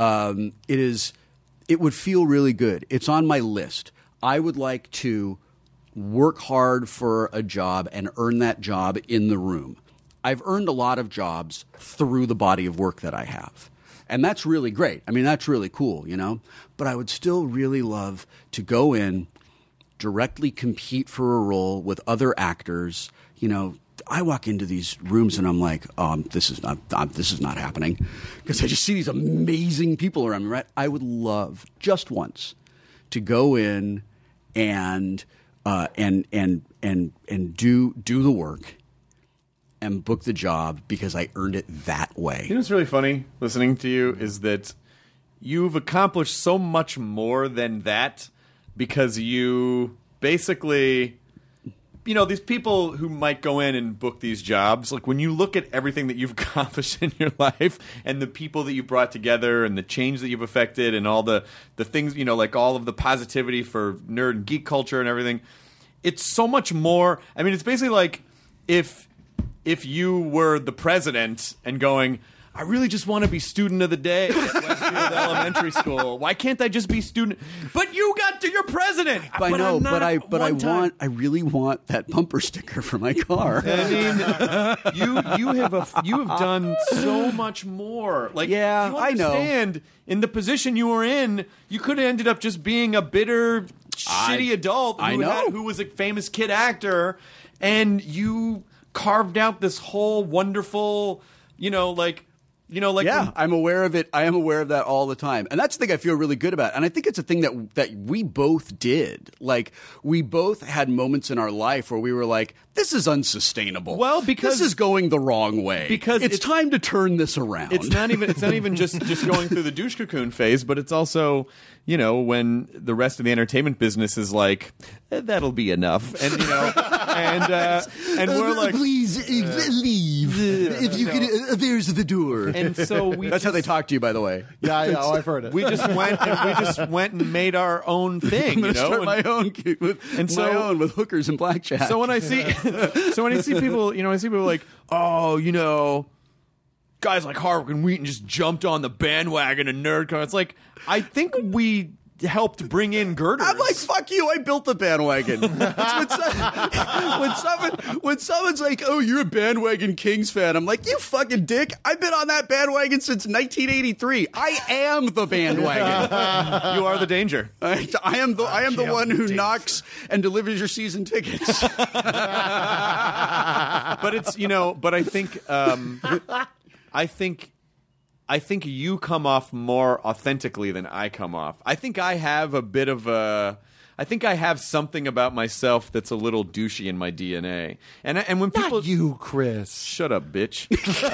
it would feel really good. It's on my list. I would like to work hard for a job and earn that job in the room. I've earned a lot of jobs through the body of work that I have. And that's really great. I mean, that's really cool, But I would still really love to go in, directly compete for a role with other actors. I walk into these rooms and I'm like, this is not happening, because I just see these amazing people around me. Right? I would love just once to go in and do the work and book the job because I earned it that way. You know what's really funny listening to you is that you've accomplished so much more than that, because you basically, these people who might go in and book these jobs, like when you look at everything that you've accomplished in your life and the people that you brought together and the change that you've affected and all the things, like all of the positivity for nerd and geek culture and everything, it's so much more. I mean, it's basically like if you were the president and going, I really just want to be student of the day at Westfield Elementary School. Why can't I just be student? But you're president. I really want that bumper sticker for my car. I mean, you have done so much more. Like, yeah, you understand, in the position you were in, you could have ended up just being a bitter, shitty adult who was a famous kid actor, and you carved out this whole wonderful, yeah, I'm aware of it. I am aware of that all the time. And that's the thing I feel really good about. And I think it's a thing that we both did. Like, we both had moments in our life where we were like, this is unsustainable. Well, because this is going the wrong way. Because it's time to turn this around. It's not even just going through the douche cocoon phase, but it's also, when the rest of the entertainment business is like, that'll be enough. And and we're like, please leave. If you could, there's the door. And so that's how they talk to you, by the way. Yeah, I've heard it. We just went and made our own thing. Start my own with hookers and blackjack. So when I see people, like, guys like Harwick and Wheaton just jumped on the bandwagon of NerdCon. It's like, I think we helped bring in girders. I'm like, fuck you, I built the bandwagon. when someone's like, oh, you're a bandwagon Kings fan, I'm like, you fucking dick, I've been on that bandwagon since 1983. I am the bandwagon. You are the danger. I am the one who knocks and delivers your season tickets. But it's, but I think I think you come off more authentically than I come off. I think I have a bit of a. I think I have something about myself that's a little douchey in my DNA. And when people, Not you, Chris. shut up, bitch.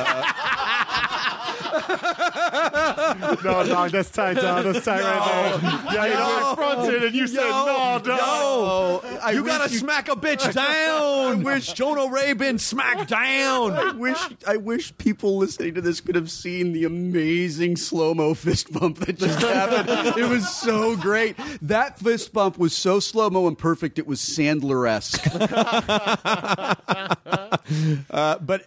No, dog, that's tight, dog. That's tight right there. Yeah, you confronted and you said, no, dog. You gotta smack a bitch down. I wish Jonah Ray been smacked down. I wish people listening to this could have seen the amazing slow-mo fist bump that just happened. It was so great. That fist bump was so slow-mo and perfect, it was Sandler-esque. But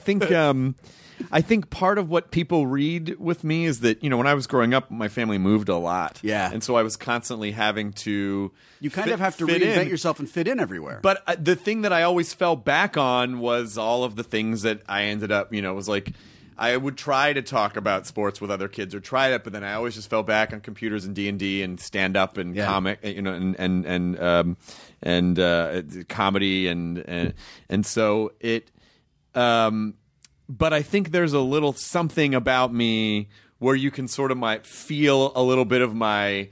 I think part of what people read with me is that, when I was growing up, my family moved a lot. Yeah. And so I was constantly having to You kind of have to fit reinvent in. yourself and fit in everywhere. But the thing that I always fell back on was all of the things that I ended up, was like, I would try to talk about sports with other kids or try it, but then I always just fell back on computers and D&D and stand up and comic, and comedy and so it. But I think there's a little something about me where you can sort of might feel a little bit of my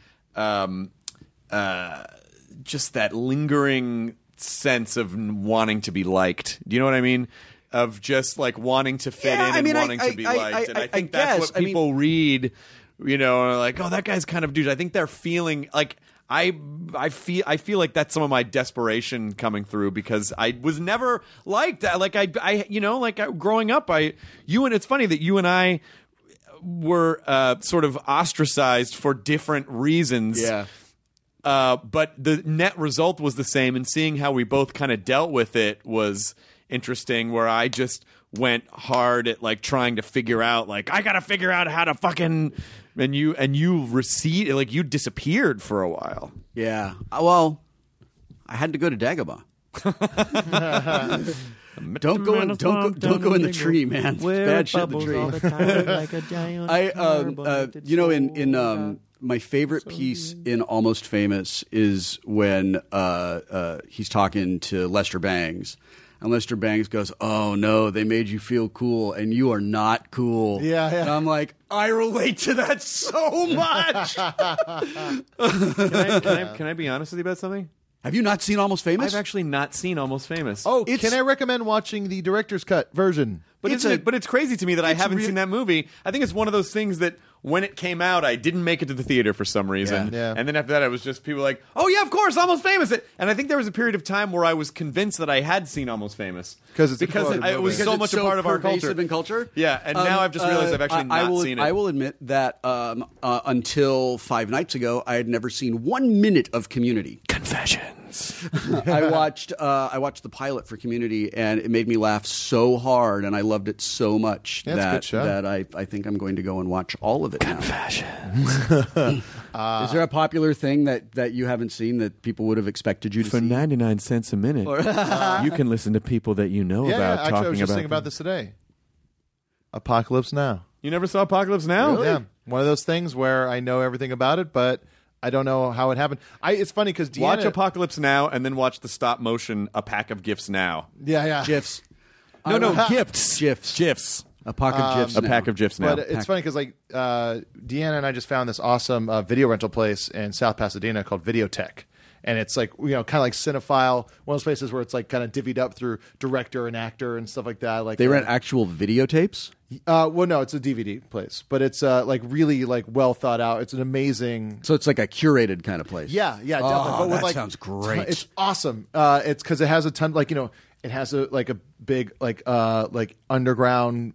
just that lingering sense of wanting to be liked. Do you know what I mean? Of just like wanting to fit in and wanting to be liked. And I think that's what people read, and are like, oh, that guy's kind of douche. I think they're feeling like I feel like that's some of my desperation coming through because I was never liked. Like growing up, it's funny that you and I were sort of ostracized for different reasons. Yeah. But the net result was the same, and seeing how we both kind of dealt with it was interesting, where I just went hard at like trying to figure out like I gotta figure out how to fucking and you recede, like you disappeared for a while. Yeah. Well, I had to go to Dagobah. Don't go in the tree, man. It's bad shit in the tree. In my favorite piece in Almost Famous is when he's talking to Lester Bangs. And Lester Bangs goes, "Oh no, they made you feel cool, and you are not cool." Yeah. And I'm like, I relate to that so much. Can I be honest with you about something? Have you not seen Almost Famous? I've actually not seen Almost Famous. Oh, can I recommend watching the director's cut version? But it's crazy to me that I haven't seen that movie. I think it's one of those things that when it came out, I didn't make it to the theater for some reason. Yeah. And then after that, it was just people like, oh, yeah, of course, Almost Famous. And I think there was a period of time where I was convinced that I had seen Almost Famous. Because it was so much a part of our culture. Yeah, and now I've just realized I've actually not seen it. I will admit that until 5 nights ago, I had never seen 1 minute of Community. Confessions. I watched the pilot for Community, and it made me laugh so hard, and I loved it so much that I think I'm going to go and watch all of it now. Confessions. Is there a popular thing that you haven't seen that people would have expected you to see? For 99 cents a minute, you can listen to people that you know about actually, talking I was just about thinking about this today. Apocalypse Now. You never saw Apocalypse Now? Really? Yeah. One of those things where I know everything about it, but I don't know how it happened. It's funny because watch Apocalypse Now and then watch the stop motion A Pack of Gifts Now. Yeah. GIFs. No, gifts. GIFs. A pack of GIFs. A pack of GIFs now. But it's funny because Deanna and I just found this awesome video rental place in South Pasadena called Videotech. And it's like, kind of like Cinephile, one of those places where it's like kind of divvied up through director and actor and stuff like that. Like they rent actual videotapes? Well, no, it's a DVD place, but it's like really like well thought out. It's an amazing. So it's like a curated kind of place. Yeah, definitely. Oh, but that sounds great. It's awesome. It's because it has a ton, it has a big underground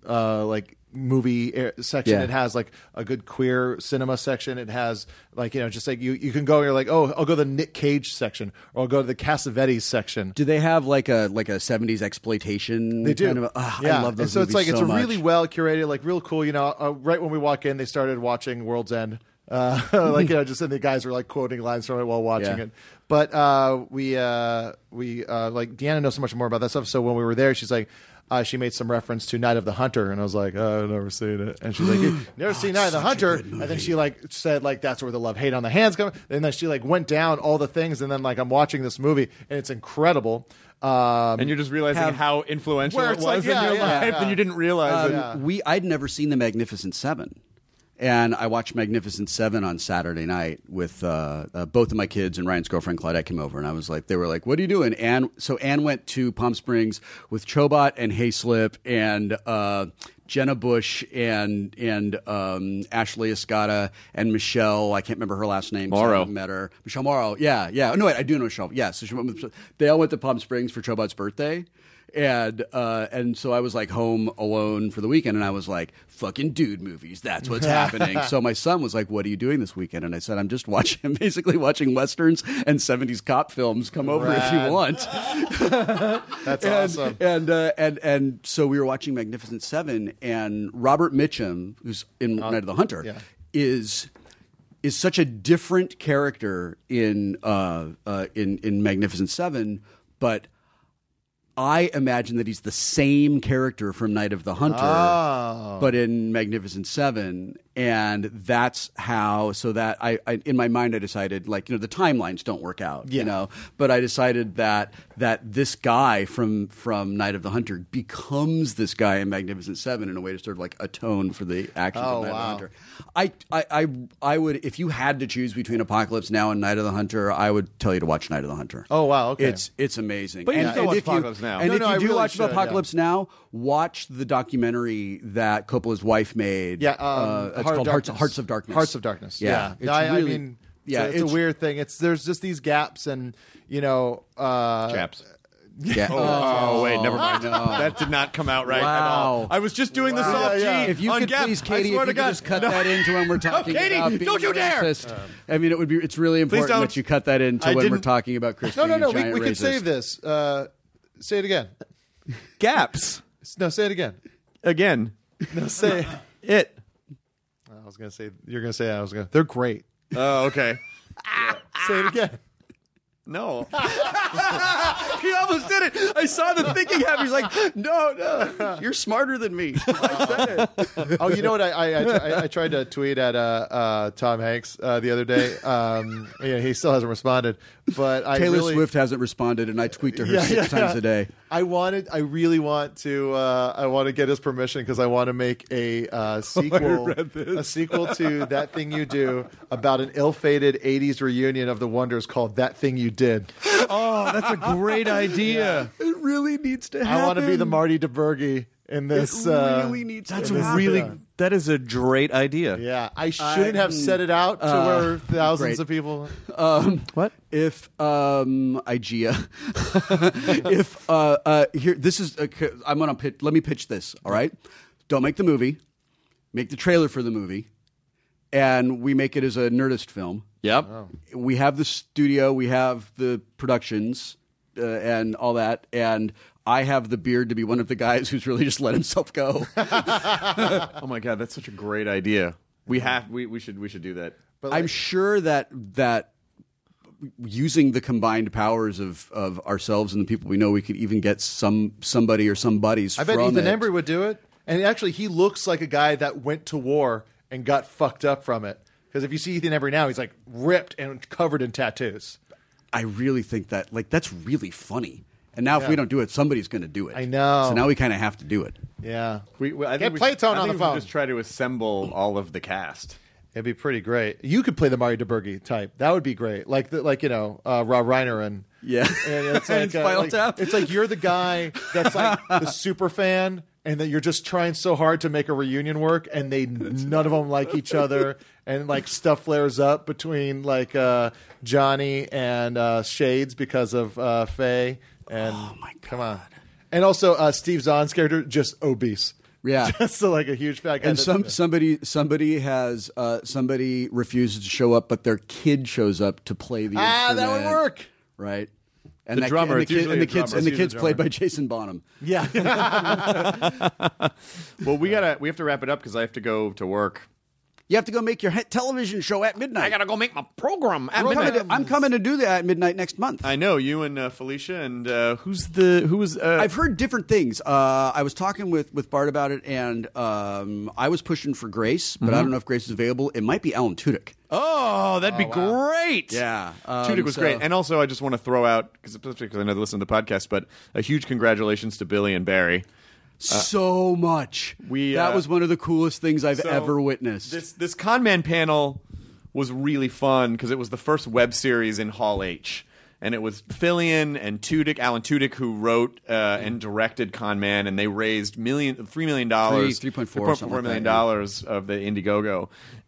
movie section. Yeah. It has like a good queer cinema section. It has just like you can go and you're like, oh, I'll go to the Nick Cage section or I'll go to the Cassavetes section. Do they have like a 70s exploitation? They do. Kind of I love those. And so movies it's like so it's much. really well curated, like real cool. Right when we walk in, they started watching World's End. Just and the guys were like quoting lines from it while watching it. But we like Deanna knows so much more about that stuff. So when we were there, she's like, she made some reference to Night of the Hunter, and I was like, oh, I've never seen it. And she's like, "You never seen Night of the Hunter?" And then she like said like that's where the love hate on the hands come. And then she like went down all the things, and then like I'm watching this movie, and it's incredible. And you're just realizing how influential it was in your life, and you didn't realize it. I'd never seen The Magnificent Seven. And I watched Magnificent Seven on Saturday night with both of my kids, and Ryan's girlfriend Claudette came over, and I was like, they were like, "What are you doing?" So Anne went to Palm Springs with Chobot and Hayslip and Jenna Bush and Ashley Escada and Michelle. I can't remember her last name. Morrow. So I haven't met her. Michelle Morrow. Yeah. No, wait, I do know Michelle. Yeah. So they all went to Palm Springs for Chobot's birthday. And so I was like home alone for the weekend, and I was like, fucking dude movies, that's what's happening. So my son was like, what are you doing this weekend? And I said, I'm basically watching Westerns and 70s cop films. Come over if you want. That's awesome. And so we were watching Magnificent Seven, and Robert Mitchum, who's in Night of the Hunter, is such a different character in Magnificent Seven, but I imagine that he's the same character from Night of the Hunter, but in Magnificent Seven, and that's how. So that I in my mind I decided, like, the timelines don't work out, but I decided that this guy from Night of the Hunter becomes this guy in Magnificent Seven in a way to sort of like atone for the actions of Night of the Hunter. I would, if you had to choose between Apocalypse Now and Night of the Hunter, I would tell you to watch Night of the Hunter. Oh wow, okay, it's amazing. But you still watch Apocalypse Now. And if you do really watch Apocalypse Now, watch the documentary that Coppola's wife made. Yeah, it's called Hearts of Darkness. Hearts of Darkness. Yeah. I mean, it's a weird thing. There's just these gaps, and Chaps. Yeah. Oh, wait, never mind. That did not come out right at all. I was just doing the soft G. If you could please, Katie, if you could just cut that into when we're talking Katie, about being don't you dare! racist. I mean, it's really important that you cut that into when we're talking about Chris being a giant we racist. can save this. Say it again. Gaps. No, say it again. Again. No, say it. I was going to say, you're going to say, they're great. Oh, okay. Say it again. No. He almost did it. I saw the thinking happen. He's like, no, you're smarter than me. I said it. Oh, you know what? I tried to tweet at Tom Hanks the other day. He still hasn't responded. But Taylor Swift hasn't responded, and I tweet to her 6 times a day. I really want to get his permission because I want to make a sequel to That Thing You Do about an ill-fated 80s reunion of the Wonders called That Thing You Did. Oh, that's a great idea. It really needs to happen. I want to be the Marty DeBurgi in this. It really needs to happen. That is a great idea. Yeah, I shouldn't have set it out to where thousands of people. What if IGEA? If here, this is. I'm gonna pitch. Let me pitch this. All right, don't make the movie. Make the trailer for the movie, and we make it as a Nerdist film. Yep. Oh. We have the studio. We have the productions and all that, and I have the beard to be one of the guys who's really just let himself go. Oh my god, that's such a great idea. We should do that. But I'm sure that using the combined powers of ourselves and the people we know, we could even get somebody or some buddies. I bet Ethan Embry would do it. And actually, he looks like a guy that went to war and got fucked up from it. Because if you see Ethan Embry now, he's like ripped and covered in tattoos. I really think that that's really funny. And now if we don't do it, somebody's going to do it. I know. So now we kind of have to do it. Yeah. I Get Playtone on the phone. We just try to assemble all of the cast. It'd be pretty great. You could play the Mario DeBurgi type. That would be great. Like Rob Reiner and it's like Spinal Tap. It's like you're the guy that's like the super fan, and that you're just trying so hard to make a reunion work, and none of them like each other, and like stuff flares up between like Johnny and Shades because of Faye. And oh my god! Come on. And also Steve Zahn's character just obese. Yeah, just like a huge fat guy. And somebody refuses to show up, but their kid shows up to play the instrument. That would work, right? And the drummer, and the kid's played by Jason Bonham. Yeah. Well, we have to wrap it up because I have to go to work. You have to go make your television show at midnight. I gotta go make my program at I'm coming to do that at midnight next month. I know you and Felicia and who was. I've heard different things. I was talking with Bart about it, and I was pushing for Grace, but I don't know if Grace is available. It might be Alan Tudyk. Oh, that'd be great. Yeah. Tudyk was great. And also, I just want to throw out, because I know they listen to the podcast, but a huge congratulations to Billy and Barry. So much. That was one of the coolest things I've ever witnessed. This Con Man panel was really fun because it was the first web series in Hall H. And it was Fillion and Tudyk, Alan Tudyk, who wrote and directed Con Man, and they raised $3 million, $3.4 million of the Indiegogo,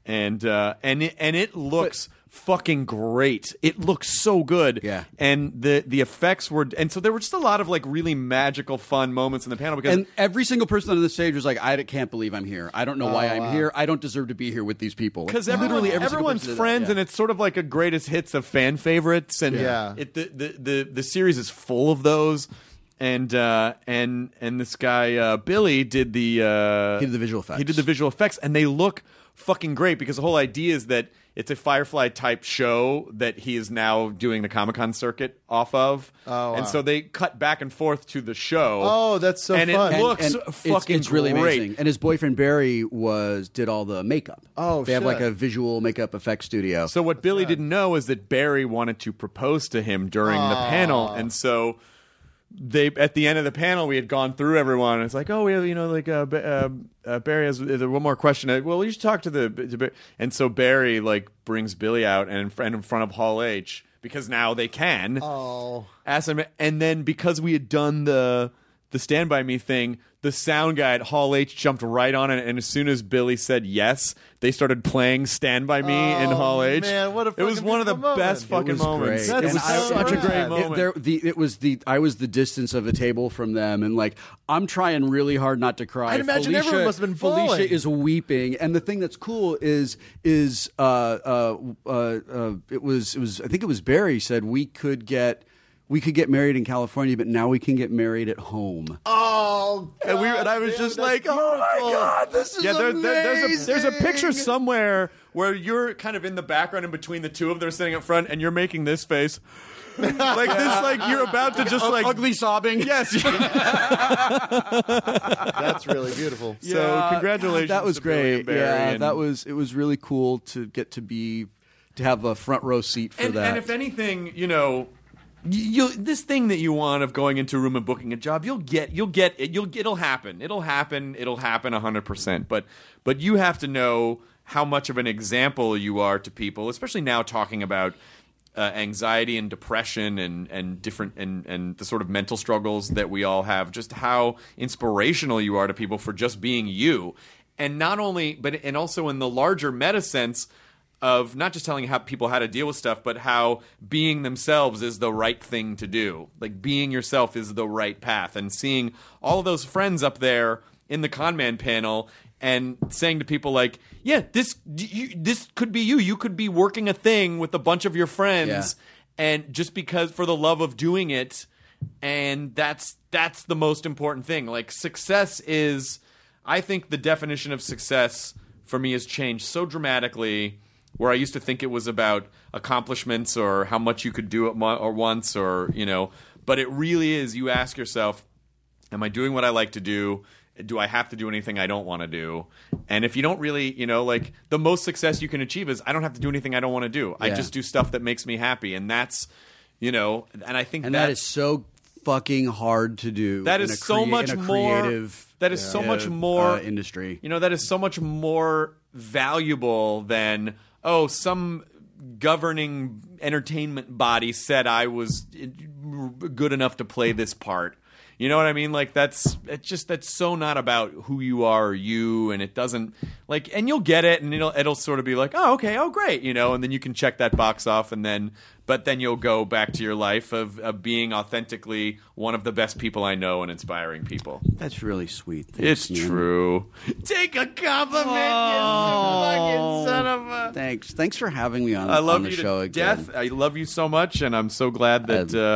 and it looks fucking great. It looks so good. Yeah. And the effects were, and so there were just a lot of like really magical, fun moments in the panel because and every single person on the stage was like, I can't believe I'm here. I don't know why I'm here. I don't deserve to be here with these people. Because everyone's friends, and it's sort of like a greatest hits of fan favorites, and the series is full of those. And this guy Billy did the visual effects. He did the visual effects, and they look fucking great because the whole idea is that it's a Firefly type show that he is now doing the Comic-Con circuit off of. And so they cut back and forth to the show. Oh, that's so fun. And it looks fucking it's really great. amazing. And his boyfriend Barry did all the makeup. Oh, they have like a visual makeup effects studio. So what Billy didn't know is that Barry wanted to propose to him during the panel, and so at the end of the panel, we had gone through everyone, and it's like, oh, we have, Barry has one more question. Well, you should talk to and so Barry brings Billy out and in front of Hall H because now they can ask him, and then because we had done the Stand By Me thing, the sound guy at Hall H jumped right on it, and as soon as Billy said yes, they started playing Stand By Me in Hall H. Man, what a it was one of the best fucking moments. That's such a great moment. I was the distance of a table from them, and I'm trying really hard not to cry. I'd imagine everyone must have been falling. Felicia is weeping, and the thing that's cool is it was I think it was Barry said we could get married in California, but now we can get married at home. Oh, God, and I was just like, oh my God, this is amazing. There's a picture somewhere where you're kind of in the background in between the two of them sitting up front, and you're making this face. You're about to just ugly sobbing. Yes. That's really beautiful. So congratulations. That was to Billy great. and Barry, It was really cool to get to have a front row seat for that. And if anything, this thing that you want of going into a room and booking a job, you'll get it. It'll happen. It'll happen 100%. But you have to know how much of an example you are to people, especially now talking about anxiety and depression and different and the sort of mental struggles that we all have. Just how inspirational you are to people for just being you, and not only, but also in the larger meta sense of not just telling people how to deal with stuff, but how being themselves is the right thing to do. Like being yourself is the right path. And seeing all of those friends up there in the Con Man panel and saying to people like, yeah, this could be you. You could be working a thing with a bunch of your friends, and just because for the love of doing it, and that's the most important thing. Like success is, I think the definition of success for me has changed so dramatically. Where I used to think it was about accomplishments or how much you could do at once, but it really is. You ask yourself, am I doing what I like to do? Do I have to do anything I don't want to do? And if you don't really, the most success you can achieve is I don't have to do anything I don't want to do. I just do stuff that makes me happy. And that's, and I think that is so fucking hard to do. That is so much more creative. That is so much more industry. That is so much more valuable than some governing entertainment body said I was good enough to play this part. You know what I mean? That's so not about who you are or you, and it doesn't and you'll get it, and it'll sort of be like, oh, okay, oh, great, and then you can check that box off, but then you'll go back to your life of being authentically one of the best people I know and inspiring people. That's really sweet. Thanks, it's true. Take a compliment, you fucking son of a... Thanks for having me on the show again. Death. I love you so much, and I'm so glad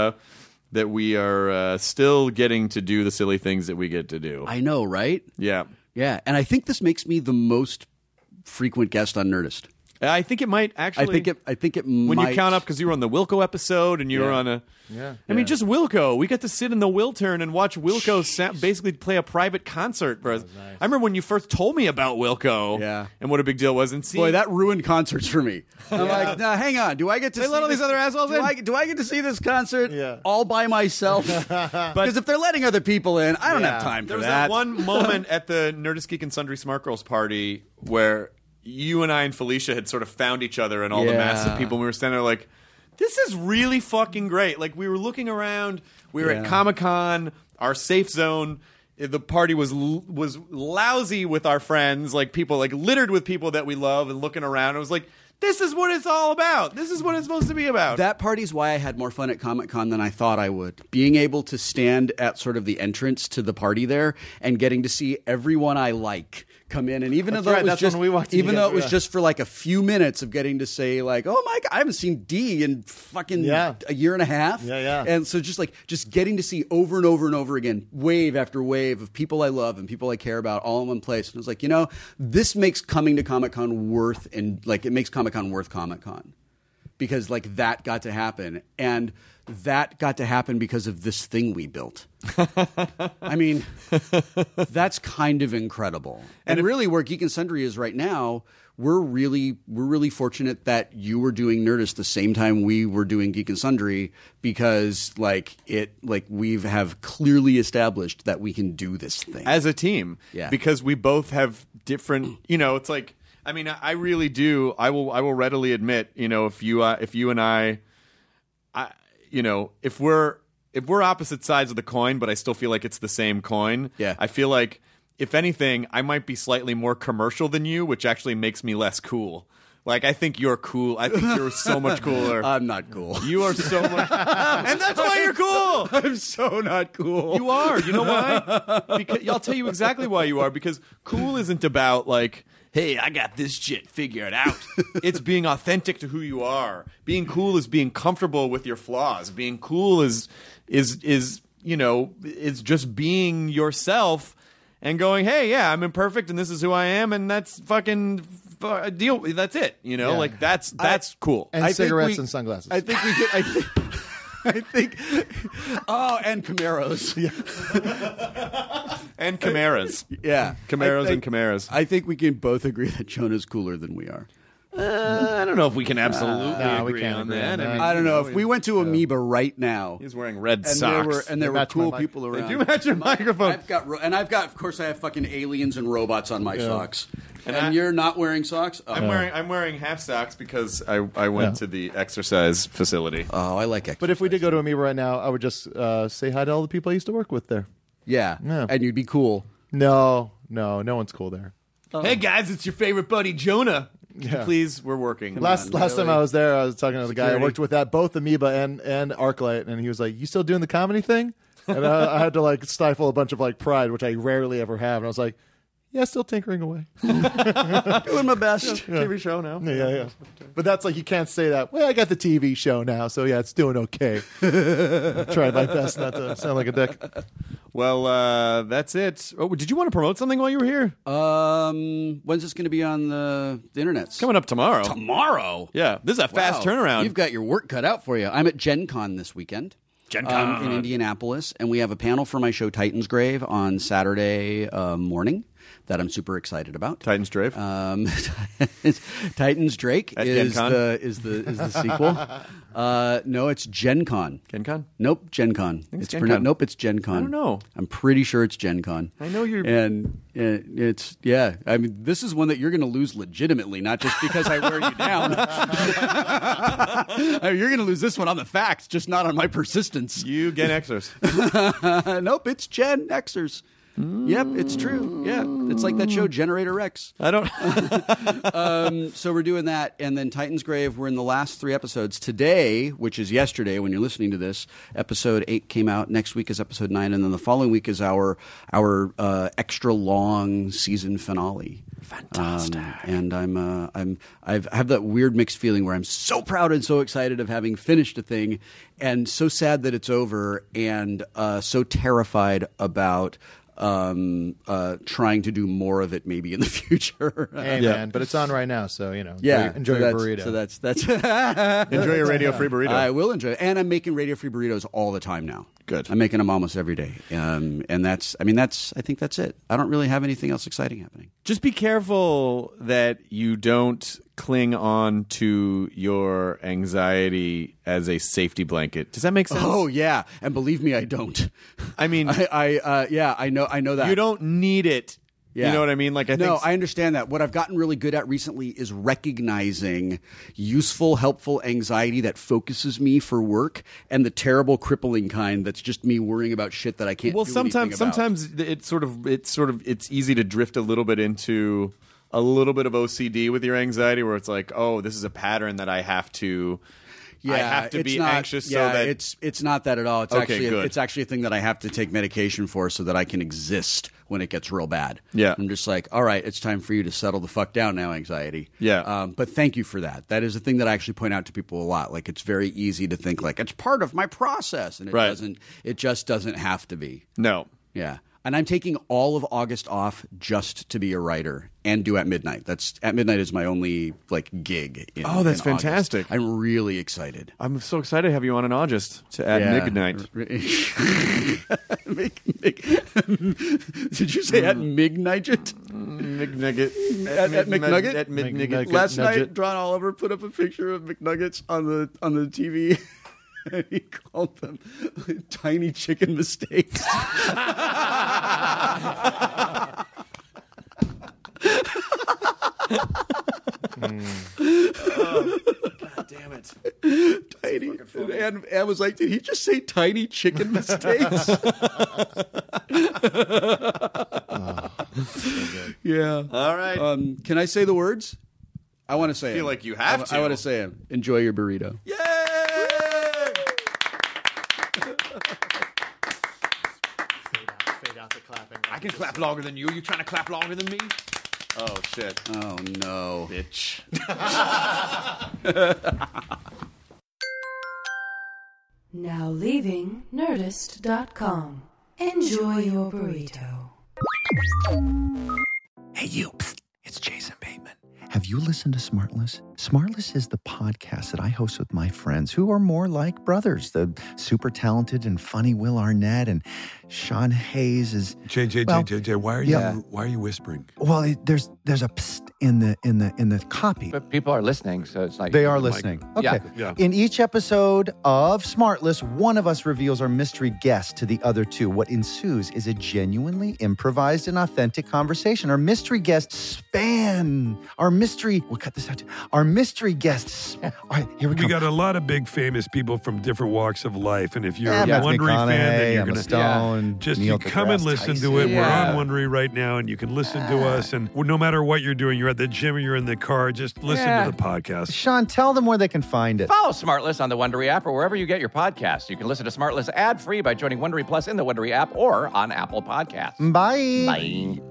that we are still getting to do the silly things that we get to do. I know, right? Yeah. Yeah, and I think this makes me the most frequent guest on Nerdist. I think it might actually. I think it when might. you count up, because you were on the Wilco episode and you were on a. Yeah. I mean, just Wilco. We got to sit in the Wiltern and watch Wilco basically play a private concert for us. Nice. I remember when you first told me about Wilco. Yeah. And what a big deal it was. And see, Boy, that ruined concerts for me. I'm like, nah, hang on. Do I get to They see let all these other assholes in? Do I get to see this concert Yeah. all by myself? Because if they're letting other people in, I don't have time for there was that. that one moment at the Nerdist Geek and Sundry Smart Girls party where you and I and Felicia had sort of found each other and all the masses of people. And we were standing there like, this is really fucking great. Like, we were looking around. We were at Comic-Con, our safe zone. The party was lousy with our friends, like people, like littered with people that we love, and looking around. It was like, this is what it's all about. This is what it's supposed to be about. That party's why I had more fun at Comic-Con than I thought I would. Being able to stand at sort of the entrance to the party there and getting to see everyone I like come in, and even though it was just for like a few minutes of getting to say like, oh my God, I haven't seen D in fucking a year and a half. And so just getting to see over and over and over again, wave after wave of people I love and people I care about all in one place. And I was like, this makes coming to Comic-Con worth Comic-Con, because like that got to happen, and that got to happen because of this thing we built. I mean, that's kind of incredible. And really, where Geek and Sundry is right now, we're really fortunate that you were doing Nerdist the same time we were doing Geek and Sundry, because we have clearly established that we can do this thing as a team. Yeah, because we both have different. It's like, I mean, I really do. I will readily admit, if you and I, if we're opposite sides of the coin, but I still feel like it's the same coin. Yeah. I feel like, if anything, I might be slightly more commercial than you, which actually makes me less cool. Like, I think you're cool. I think you're so much cooler. I'm not cool. You are so much, and that's why you're cool. I'm so not cool. You are. You know why? Because I'll tell you exactly why you are. Because cool isn't about like, hey, I got this shit figured out. It's being authentic to who you are. Being cool is being comfortable with your flaws. Being cool is just being yourself and going, hey, yeah, I'm imperfect and this is who I am, and that's fucking deal. That's it. Like that's cool. And cigarettes and sunglasses. I think we could. I think. Oh, and Camaros. And Camaras. Yeah. Camaros and Camaras. I think we can both agree that Jonah's cooler than we are. I don't know if we can absolutely agree we can't on agree that. on that. I don't know. If we went to Amoeba right now, he's wearing red and socks. there were cool people around. They do match your microphone. I've got, of course, I have fucking aliens and robots on my socks. And you're not wearing socks? Oh. I'm wearing half socks because I went to the exercise facility. Oh, I like exercise. But if we did go to Amoeba right now, I would just say hi to all the people I used to work with there. Yeah. And you'd be cool. No one's cool there. Hey guys, it's your favorite buddy Jonah. Yeah. Please, we're working. Last time I was there, I was talking to the guy I worked with at both Amoeba and ArcLight, and he was like, "You still doing the comedy thing?" And I had to like stifle a bunch of like pride, which I rarely ever have, and I was like, "Yeah, still tinkering away, doing my best." TV show now. Yeah. But that's like, you can't say that. Well, I got the TV show now, so yeah, it's doing okay. I tried my best not to sound like a dick. Well, that's it. Oh, did you want to promote something while you were here? When's this going to be on the internet? It's coming up tomorrow. Tomorrow? Yeah, this is a fast turnaround. You've got your work cut out for you. I'm at Gen Con this weekend. Gen Con. In Indianapolis, and we have a panel for my show Titan's Grave on Saturday morning that I'm super excited about. Titan's Drave. Titan's Drake is the sequel. No, it's Gen Con. Gen Con? Nope, Gen Con. It's Gen Con. Nope, it's Gen Con. I don't know. I'm pretty sure it's Gen Con. I know you're... And it's, yeah. I mean, this is one that you're going to lose legitimately, not just because I wear you down. I mean, you're going to lose this one on the facts, just not on my persistence. You Gen Xers. Nope, it's Gen Xers. Yep, it's true. Yeah, it's like that show Generator Rex. I don't. So we're doing that, and then Titan's Grave. We're in the last 3 episodes today, which is yesterday when you're listening to this. Episode 8 came out. Next week is episode 9, and then the following week is our extra long season finale. Fantastic. And I have that weird mixed feeling where I'm so proud and so excited of having finished a thing, and so sad that it's over, and so terrified about trying to do more of it maybe in the future. Hey, man, but it's on right now, so, Yeah, enjoy your burrito. So that's Enjoy your radio-free burrito. I will enjoy it. And I'm making radio-free burritos all the time now. Good. I'm making them almost every day. And I think that's it. I don't really have anything else exciting happening. Just be careful that you don't cling on to your anxiety as a safety blanket. Does that make sense? Oh, yeah. And believe me, I don't. I mean, I know that. You don't need it. Yeah. You know what I mean? Like, I understand that. What I've gotten really good at recently is recognizing useful, helpful anxiety that focuses me for work, and the terrible, crippling kind that's just me worrying about shit that I can't. Well, do anything about. sometimes it's easy to drift a little bit into a little bit of OCD with your anxiety, where it's like, oh, this is a pattern that I have to. Yeah, I have to be anxious yeah, so that it's not that at all. It's Okay, good. it's actually a thing that I have to take medication for so that I can exist when it gets real bad. Yeah. I'm just like, all right, it's time for you to settle the fuck down now, anxiety. Yeah. But thank you for that. That is a thing that I actually point out to people a lot. Like, it's very easy to think like it's part of my process, and it Right. doesn't. It just doesn't have to be. no. Yeah. And I'm taking all of August off just to be a writer and do At Midnight. At Midnight is my only gig. Oh, that's in August. fantastic. I'm really excited. I'm so excited to have you on in August to At Midnight. Did you say At Midnight? McNugget. At McNugget? At McNugget. Last night, John Oliver put up a picture of McNuggets on the TV. And he called them tiny chicken mistakes. Oh, God damn it. Tiny. And Anne was like, did he just say tiny chicken mistakes? Yeah. All right. Can I say the words? I want to say I feel like you have to. I want to say them. Enjoy your burrito. Yay! Fade out the clapping. I can clap longer than you. You trying to clap longer than me? Oh, shit. Oh, no. Bitch. Now leaving Nerdist.com. Enjoy your burrito. Hey, you. Psst. It's Jason Bateman. Have you listened to Smartless? Smartless is the podcast that I host with my friends who are more like brothers. The super talented and funny Will Arnett and Sean Hayes is... JJ, why are you whispering? Well, there's a psst in the copy. But people are listening, so it's like... They are listening. Okay. Yeah. In each episode of Smartless, one of us reveals our mystery guest to the other two. What ensues is a genuinely improvised and authentic conversation. Our mystery guests we'll cut this out too. Our mystery guests. All right, here we go. We got a lot of big famous people from different walks of life, and if you're a Anthony Wondery fan, then you're Emma going Stone, just Neil you come and deGrasse listen Tyson. to it. Yeah. We're on Wondery right now, and you can listen to us. And no matter what you're doing, you're at the gym or you're in the car, just listen to the podcast. Sean, tell them where they can find it. Follow Smartless on the Wondery app or wherever you get your podcasts. You can listen to Smartless ad-free by joining Wondery Plus in the Wondery app or on Apple Podcasts. Bye. Bye.